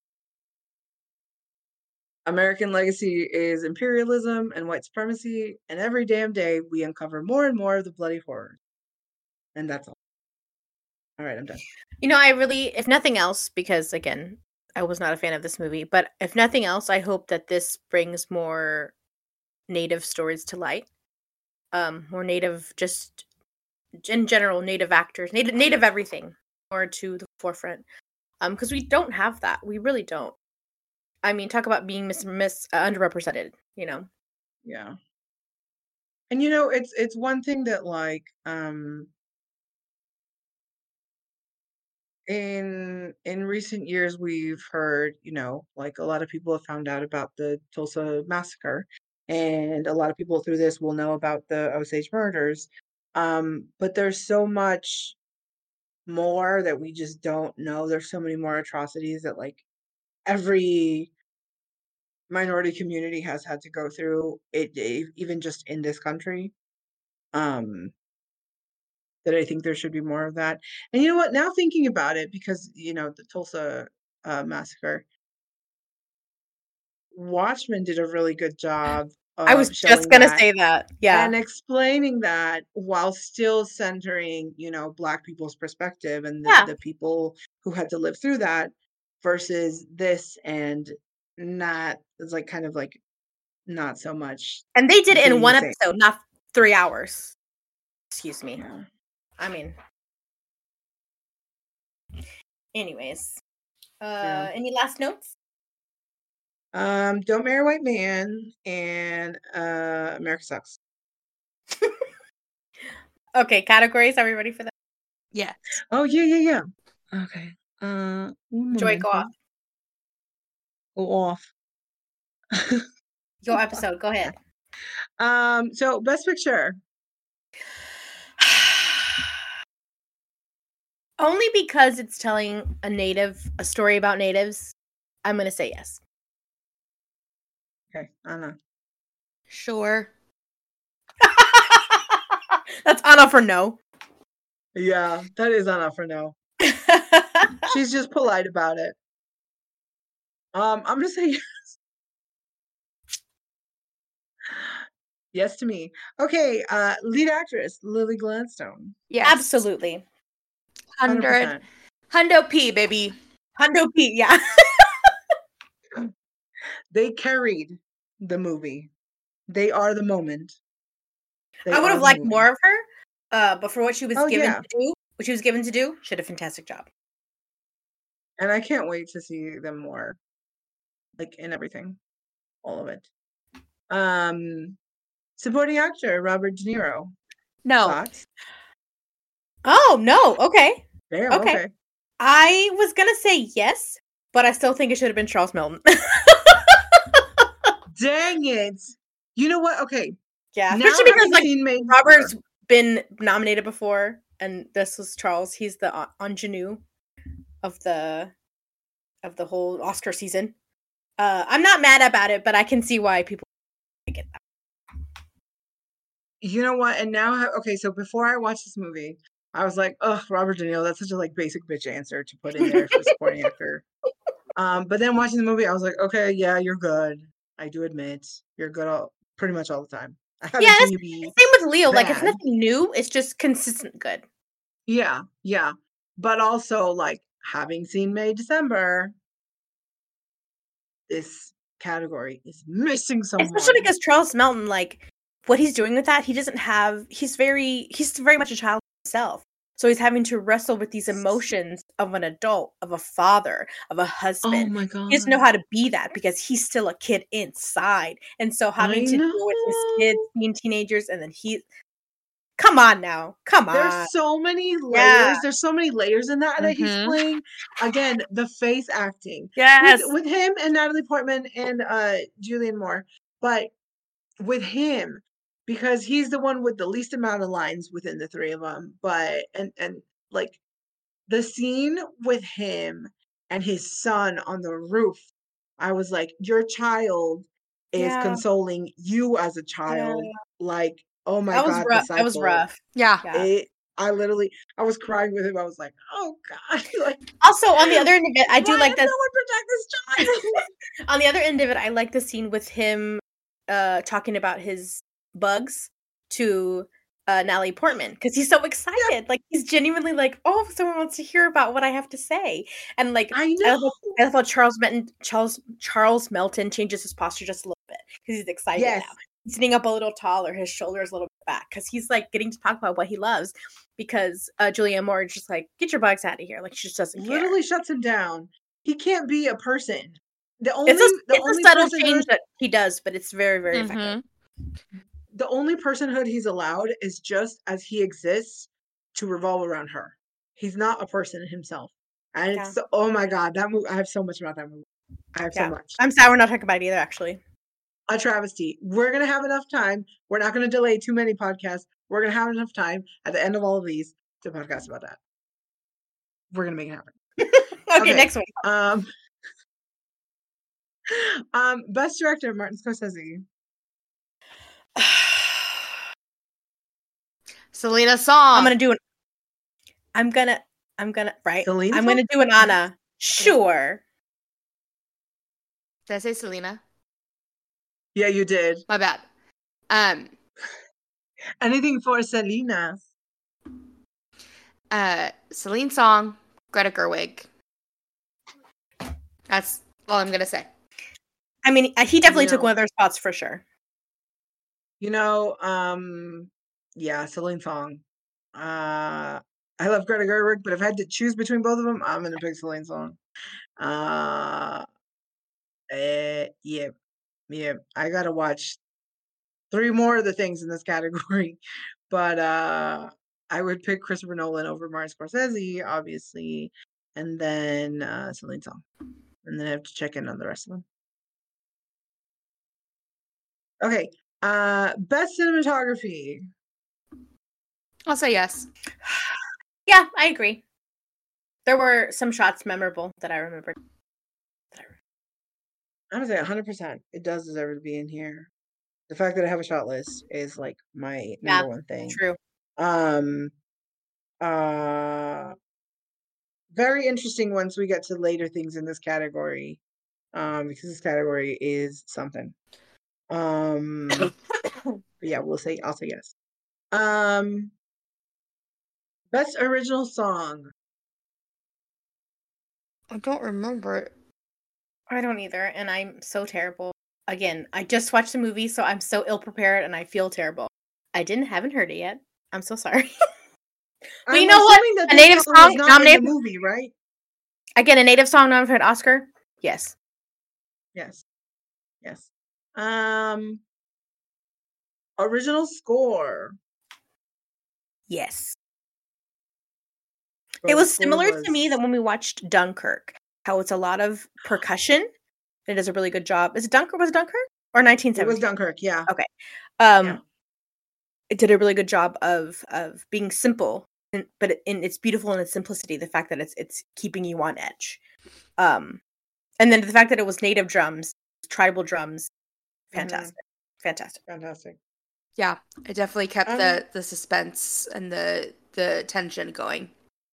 American legacy is imperialism and white supremacy, and every damn day we uncover more and more of the bloody horror. And that's all. All right, I'm done. You know, I really, if nothing else, because again, I was not a fan of this movie, but if nothing else, I hope that this brings more native stories to light. Um, more native, just in general, native actors, native, native everything, more to the forefront. Um, because we don't have that. We really don't. I mean, talk about being mis, mis uh, underrepresented. You know. Yeah. And you know, it's it's one thing that like um in in recent years we've heard, you know, like a lot of people have found out about the Tulsa massacre, and a lot of people through this will know about the Osage murders. Um, but there's so much more that we just don't know. There's so many more atrocities that like every minority community has had to go through it, e- even just in this country. Um, that I think there should be more of that. And you know what? Now thinking about it, because you know the Tulsa uh, massacre, Watchmen did a really good job I was of just showing gonna that say that. Yeah. and explaining that while still centering, you know, Black people's perspective and the, Yeah. the people who had to live through that versus this and not it's like kind of like not so much. And they did it in being one the same. episode, not three hours. Excuse me. Yeah. I mean, anyways, uh, Yeah. any last notes? Um, Don't Marry a White Man and uh, America Sucks. Okay, categories. Are we ready for that? Yeah. Oh yeah, yeah, yeah. Okay. Uh, un Joy, go off. momento. Go off. Your episode. Go ahead. Um. So Best Picture. Only because it's telling a native, a story about natives, I'm gonna say yes. Okay, Anna. Sure. That's Anna for no. Yeah, that is Anna for no. She's just polite about it. Um, I'm gonna say yes. Yes to me. Okay, uh, lead actress Lily Gladstone. Yes. Absolutely. one hundred Hundred. percent. Hundo P, baby. Hundo P, yeah. They carried the movie. They are the moment. They I would are have the liked movie. more of her, uh, but for what she was Oh, given yeah. to do, what she was given to do, she did a fantastic job. And I can't wait to see them more. Like in everything. All of it. Um supporting actor Robert De Niro. No. Thoughts? Oh no, okay. Damn, Okay. okay. I was gonna say yes, but I still think it should have been Charles Melton. Dang it. You know what? Okay. Yeah, Now especially because having like seen Maid Robert's Runner- been nominated before, and this was Charles. He's the uh, ingenue of the of the whole Oscar season. Uh, I'm not mad about it, but I can see why people get that. You know what? And now, ha- okay, so before I watched this movie, I was like, "Ugh, Robert De Niro. That's such a like basic bitch answer to put in there for supporting actor." Um, but then watching the movie, I was like, "Okay, yeah, you're good. I do admit you're good all pretty much all the time. I haven't Yeah, seen you be Same with Leo. Like it's bad. nothing new. It's just consistent good. Yeah, yeah. But also, like having seen May December, this category is missing someone. Especially because Charles Melton, like what he's doing with that, he doesn't have. He's very. He's very much a child himself. So he's having to wrestle with these emotions of an adult, of a father, of a Oh husband. my god. He doesn't know how to be that because he's still a kid inside. And so having I to deal with his know. kids being teenagers and then he come on now. Come on. There's so many layers. Yeah. There's so many layers in that that he's Mhm. playing. Again, the face acting. Yes. With, with him and Natalie Portman and uh Julianne Moore. But with him, because he's the one with the least amount of lines within the three of them. But and and like the scene with him and his son on the roof, I was like, your child is Yeah. consoling you as a child. Like, oh my that was god, rough. That was disciple. rough. Yeah. Yeah. It, I literally, I was crying with him. I was like, oh god, like Also, on the other end of it, I do why like does that. no one protect this child? On the other end of it, I like the scene with him uh talking about his bugs to uh Natalie Portman because he's so excited. Like he's genuinely like, oh, someone wants to hear about what I have to say. And like I I know. love, I love how Charles Melton Charles Charles Melton changes his posture just a little bit because he's excited Yes. now. He's sitting up a little taller, his shoulders a little bit back because he's like getting to talk about what he loves. Because uh Julianne Moore is just like, get your bugs out of here. Like she just doesn't care. Literally shuts him down. He can't be a person. The only It's a, the it's only a subtle personhood, change that he does, but it's very, very effective. Mhm. the only personhood he's allowed is just as he exists to revolve around her. He's not a person himself. And Yeah. it's oh my god, that movie I have so much about that movie. I have Yeah. so much. I'm sad we're not talking about it either, actually. A travesty. We're gonna have enough time. We're not gonna delay too many podcasts. We're gonna have enough time at the end of all of these to podcast about that. We're gonna make it happen. okay, Okay. next one. Um, um, best director Martin Scorsese. Selena song. I'm gonna do an. I'm gonna. I'm gonna. Right. Selena I'm song? gonna do an Anna. Sure. Did I say Selena? Yeah, you did. My bad. Um. Anything for Selena. Uh. Celine song. Greta Gerwig. That's all I'm gonna say. I mean, uh, he definitely You took know. one of their spots for sure. You know, um, yeah, Celine Song. Uh, I love Greta Gerwig, but if I had to choose between both of them, I'm gonna pick Celine Song. Uh, eh, yeah, yeah. I gotta watch three more of the things in this category, but uh, I would pick Christopher Nolan over Martin Scorsese, obviously, and then uh, Celine Song, and then I have to check in on the rest of them. Okay, uh, best cinematography. I'll say yes. Yeah, I agree. There were some shots memorable that I remembered. I'm gonna say one hundred percent. It does deserve to be in here. The fact that I have a shot list is like my Yeah, number one thing. true. Um, uh, very interesting once we get to later things in this category, um, because this category is something. Um, but yeah, we'll say. I'll say yes. Um, best original song. I don't remember it. I don't either, and I'm so terrible. Again, I just watched the movie, so I'm so ill prepared, and I feel terrible. I didn't haven't heard it yet. I'm so sorry. But you I'm know what? assuming that A this native song was song not nominated. in the movie, right? Again, a native song nominated for an Oscar. Yes. Yes. Yes. Um, original score. Yes. Bro, It the was score similar was to me that when we watched Dunkirk, how it's a lot of percussion. It does a really good job. Is it Dunkirk? Was it Dunkirk or nineteen it was seventeen? Dunkirk. Yeah. Okay. Um, Yeah. it did a really good job of of being simple, and, but it, and it's beautiful in its simplicity. The fact that it's it's keeping you on edge, um, and then the fact that it was native drums, tribal drums, fantastic, Mhm. fantastic. Fantastic. Yeah, it definitely kept Um, the the suspense and the the tension going.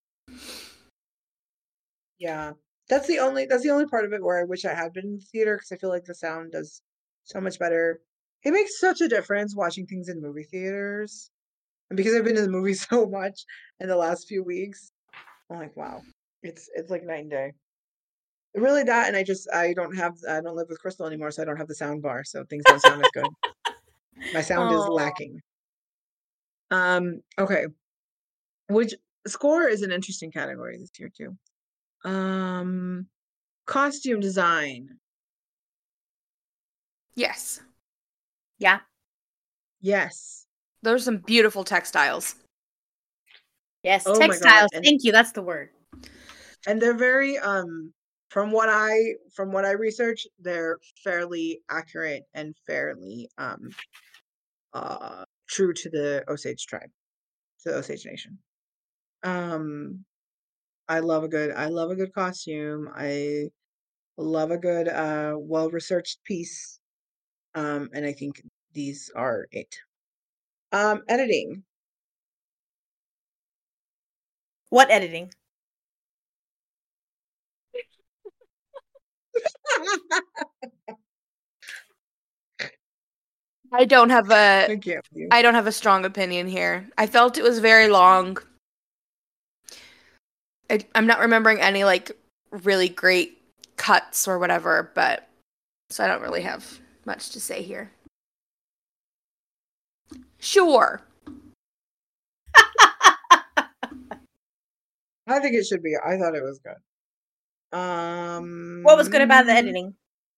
Yeah, that's the only that's the only part of it where I wish I had been in the theater because I feel like the sound does so much better. It makes such a difference watching things in movie theaters, and because I've been in the movies so much in the last few weeks, I'm like, wow, it's it's like night and day. Really that, and I just I don't have I don't live with Crystal anymore, so I don't have the sound bar, so things don't sound as good. My sound is Oh, lacking. Um, okay, which score is an interesting category this year too. Um, costume design. Yes, yeah, Yes. those are some beautiful textiles. yes, Oh my God. textiles. And Thank you. That's the word. and they're very um from what I from what I researched, they're fairly accurate and fairly um uh true to the Osage tribe, to the Osage Nation. Um I love a good I love a good costume. I love a good uh well-researched piece. Um and I think these are it. Um editing. What editing? I don't have a I can't with you. I don't have a strong opinion here. I felt it was very long. I, I'm not remembering any like really great cuts or whatever, but so I don't really have much to say here. Sure. I think it should be. I thought it was good. Um What was good about the editing?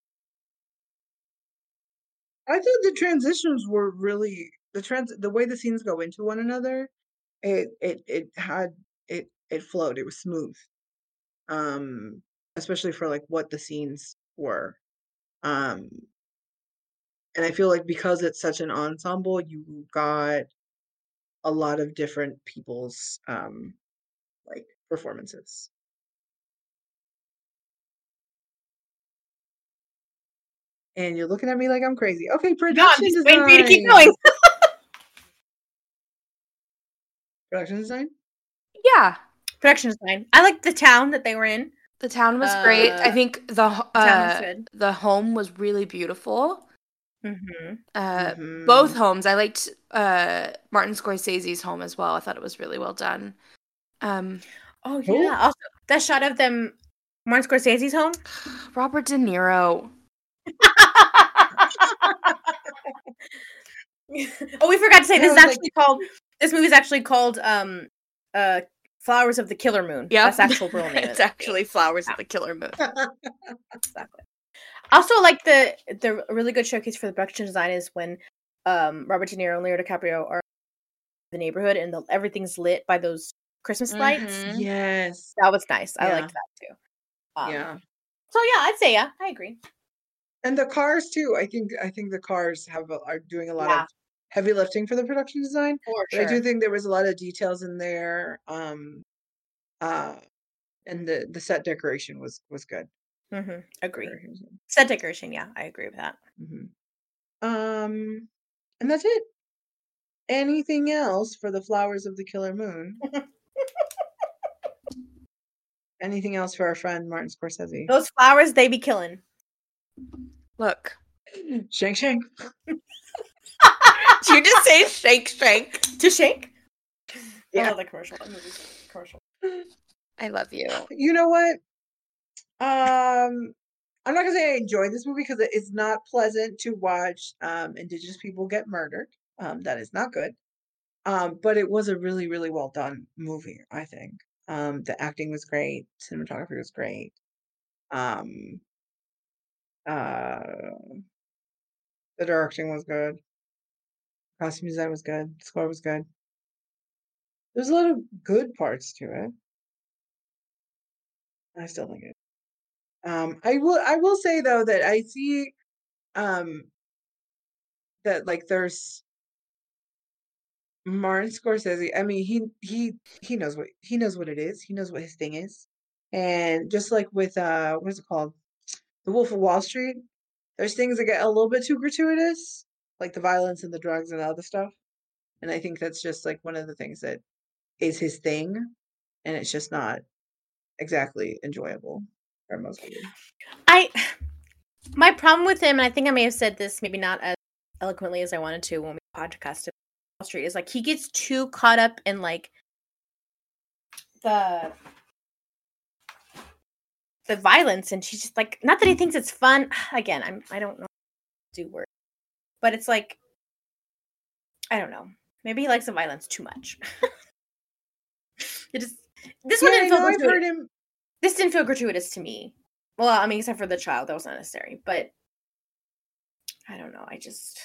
I thought the transitions were really the trans the way the scenes go into one another, it it it had it it flowed. It was smooth. Um, especially for like what the scenes were. Um, and I feel like because it's such an ensemble, you got a lot of different people's um like performances. And you're looking at me like I'm crazy. Okay, No, I'm production just waiting for you to keep design. going. Production design? Yeah. Production design. I liked the town that they were in. The town was great. I Uh, think the The town was uh, good. the home was really beautiful. Mm-hmm. Uh, Mhm. both homes. I liked uh, Martin Scorsese's home as well. I thought it was really well done. Um, Oh Who? yeah. Also, that shot of them, Martin Scorsese's home. Robert De Niro. Oh, we forgot to say And this I is was actually called. This movie is actually called um, uh, "Flowers of the Killer Moon." Yep. That's the actual real name. It's actually Flowers of the Killer Moon. Exactly. Also, like the the really good showcase for the production design is when um, Robert De Niro and Leonardo DiCaprio are in the neighborhood and the, everything's lit by those Christmas lights. Mhm. Yes. That was nice. I Yeah. liked that too. Um, Yeah. So yeah, I'd say yeah, I agree. And the cars too. I think I think the cars have a, are doing a lot Yeah. of heavy lifting for the production design. For But I do sure. think there was a lot of details in there. Um, uh, and the the set decoration was was good. Mm-hmm. Agree. Decoration was good. Set decoration. Yeah, I agree with that. Mhm. Um, and that's it. Anything else for the Flowers of the Killer Moon? Anything else for our friend Martin Scorsese? Those flowers, they be killing. Look. Shank shank. Did you just say shake shake? To shake? I Yeah. love that commercial. That movie's commercial. I love you. You know what? Um, I'm not gonna say I enjoyed this movie because it's not pleasant to watch um Indigenous people get murdered. Um, that is not good. Um, but it was a really, really well done movie, I think. Um, the acting was great, cinematography was great. Um, uh, the directing was good, costume design was good, score was good. There's a lot of good parts to it. I still like it. Um, I will, I will say though that I see, um, that like there's Martin Scorsese. I mean, he he he knows what he knows what it is. He knows what his thing is. And just like with uh, what is it called? The Wolf of Wall Street. There's things that get a little bit too gratuitous, like the violence and the drugs and the other stuff. And I think that's just like one of the things that is his thing, and it's just not exactly enjoyable for most people. I my problem with him, and I think I may have said this maybe not as eloquently as I wanted to when we podcasted Wall Street, is like he gets too caught up in like the the violence, and she's just like, not that he thinks it's fun. Again, I'm I don't know how to do words, but it's like I don't know. Maybe he likes the violence too much. It just this one Yeah, I didn't feel know I've gratuitous. heard him. This didn't feel gratuitous to me. Well, I mean, except for the child, that was not necessary. But I don't know. I just,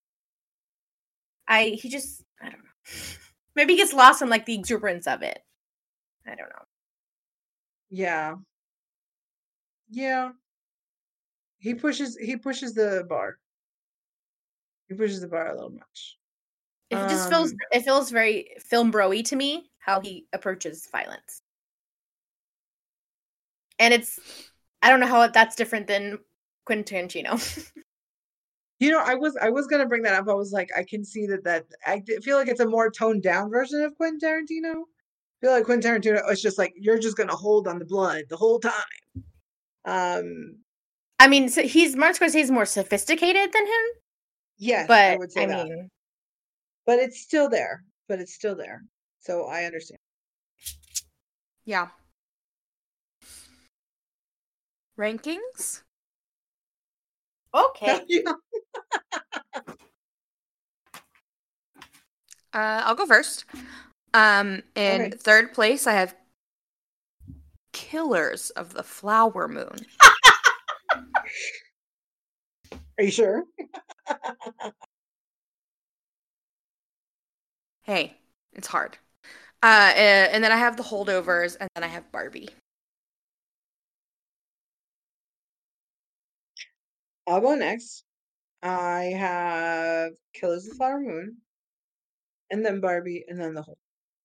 I he just, I don't know. Maybe he gets lost in like the exuberance of it. I don't know. Yeah, yeah. He pushes. He pushes the bar. He pushes the bar a little much. It just feels, Um, it feels very film bro-y to me how he approaches violence, and it's, I don't know how that's different than Quentin Tarantino. You know, I was I was gonna bring that up. I was like, I can see that that I d- feel like it's a more toned down version of Quentin Tarantino. I feel like Quentin Tarantino is just like you're just gonna hold on the blood the whole time. Um, I mean, so he's Martin Scorsese is more sophisticated than him, yes, I but would say I that. mean, But it's still there. But it's still there. So I understand. Yeah. Rankings? okay. Yeah. Uh, I'll go first. Um, in Okay. third place, I have Killers of the Flower Moon. Are you sure? Hey, it's hard. Uh, a- and then I have The Holdovers, and then I have Barbie. I'll go next. I have Killers of the Flower Moon, and then Barbie, and then the whole.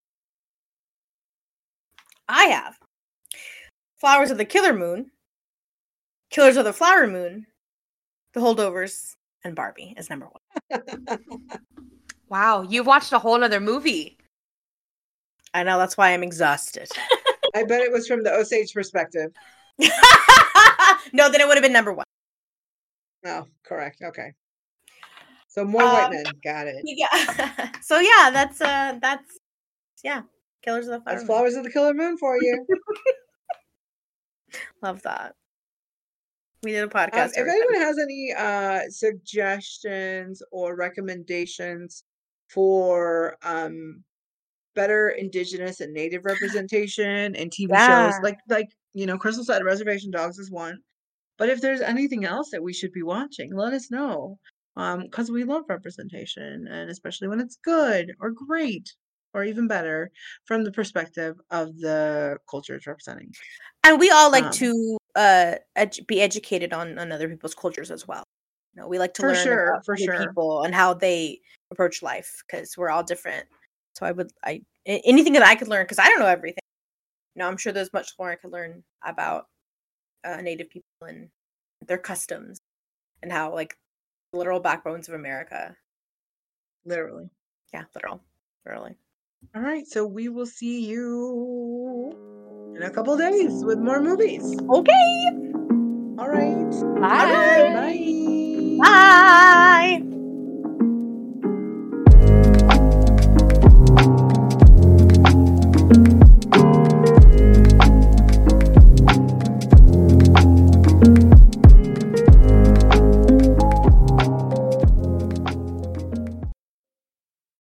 I have Flowers of the Killer Moon, Killers of the Flower Moon, The Holdovers, and Barbie as number one. Wow, you've watched a whole other movie. I know, that's why I'm exhausted. I bet it was from the Osage perspective. No, then it would have been number one. Oh, correct. Okay. So more Um, white men. Got it. Yeah. So yeah, that's uh that's yeah. Killers of the Flower That's Moon. Flowers of the Killer Moon for you. Love that. We did a Um, podcast. if anyone has any uh, suggestions or recommendations for um, better Indigenous and Native representation in T V Yeah. shows, like like you know, Crystal said, Reservation Dogs is one. But if there's anything else that we should be watching, let us know. Um, because we love representation, and especially when it's good or great or even better from the perspective of the culture it's representing. And we all like Um, to uh edu- be educated on, on other people's cultures as well. You know, we like to For learn sure, about for other sure. people and how they approach life because we're all different. So I would I a- anything that I could learn because I don't know everything. You know, I'm sure there's much more I could learn about uh, Native people and their customs and how like the literal backbones of America. Literally. Yeah, literal, literally. All right, so we will see you in a couple days with more movies. Okay. All right. Bye. Bye. Bye.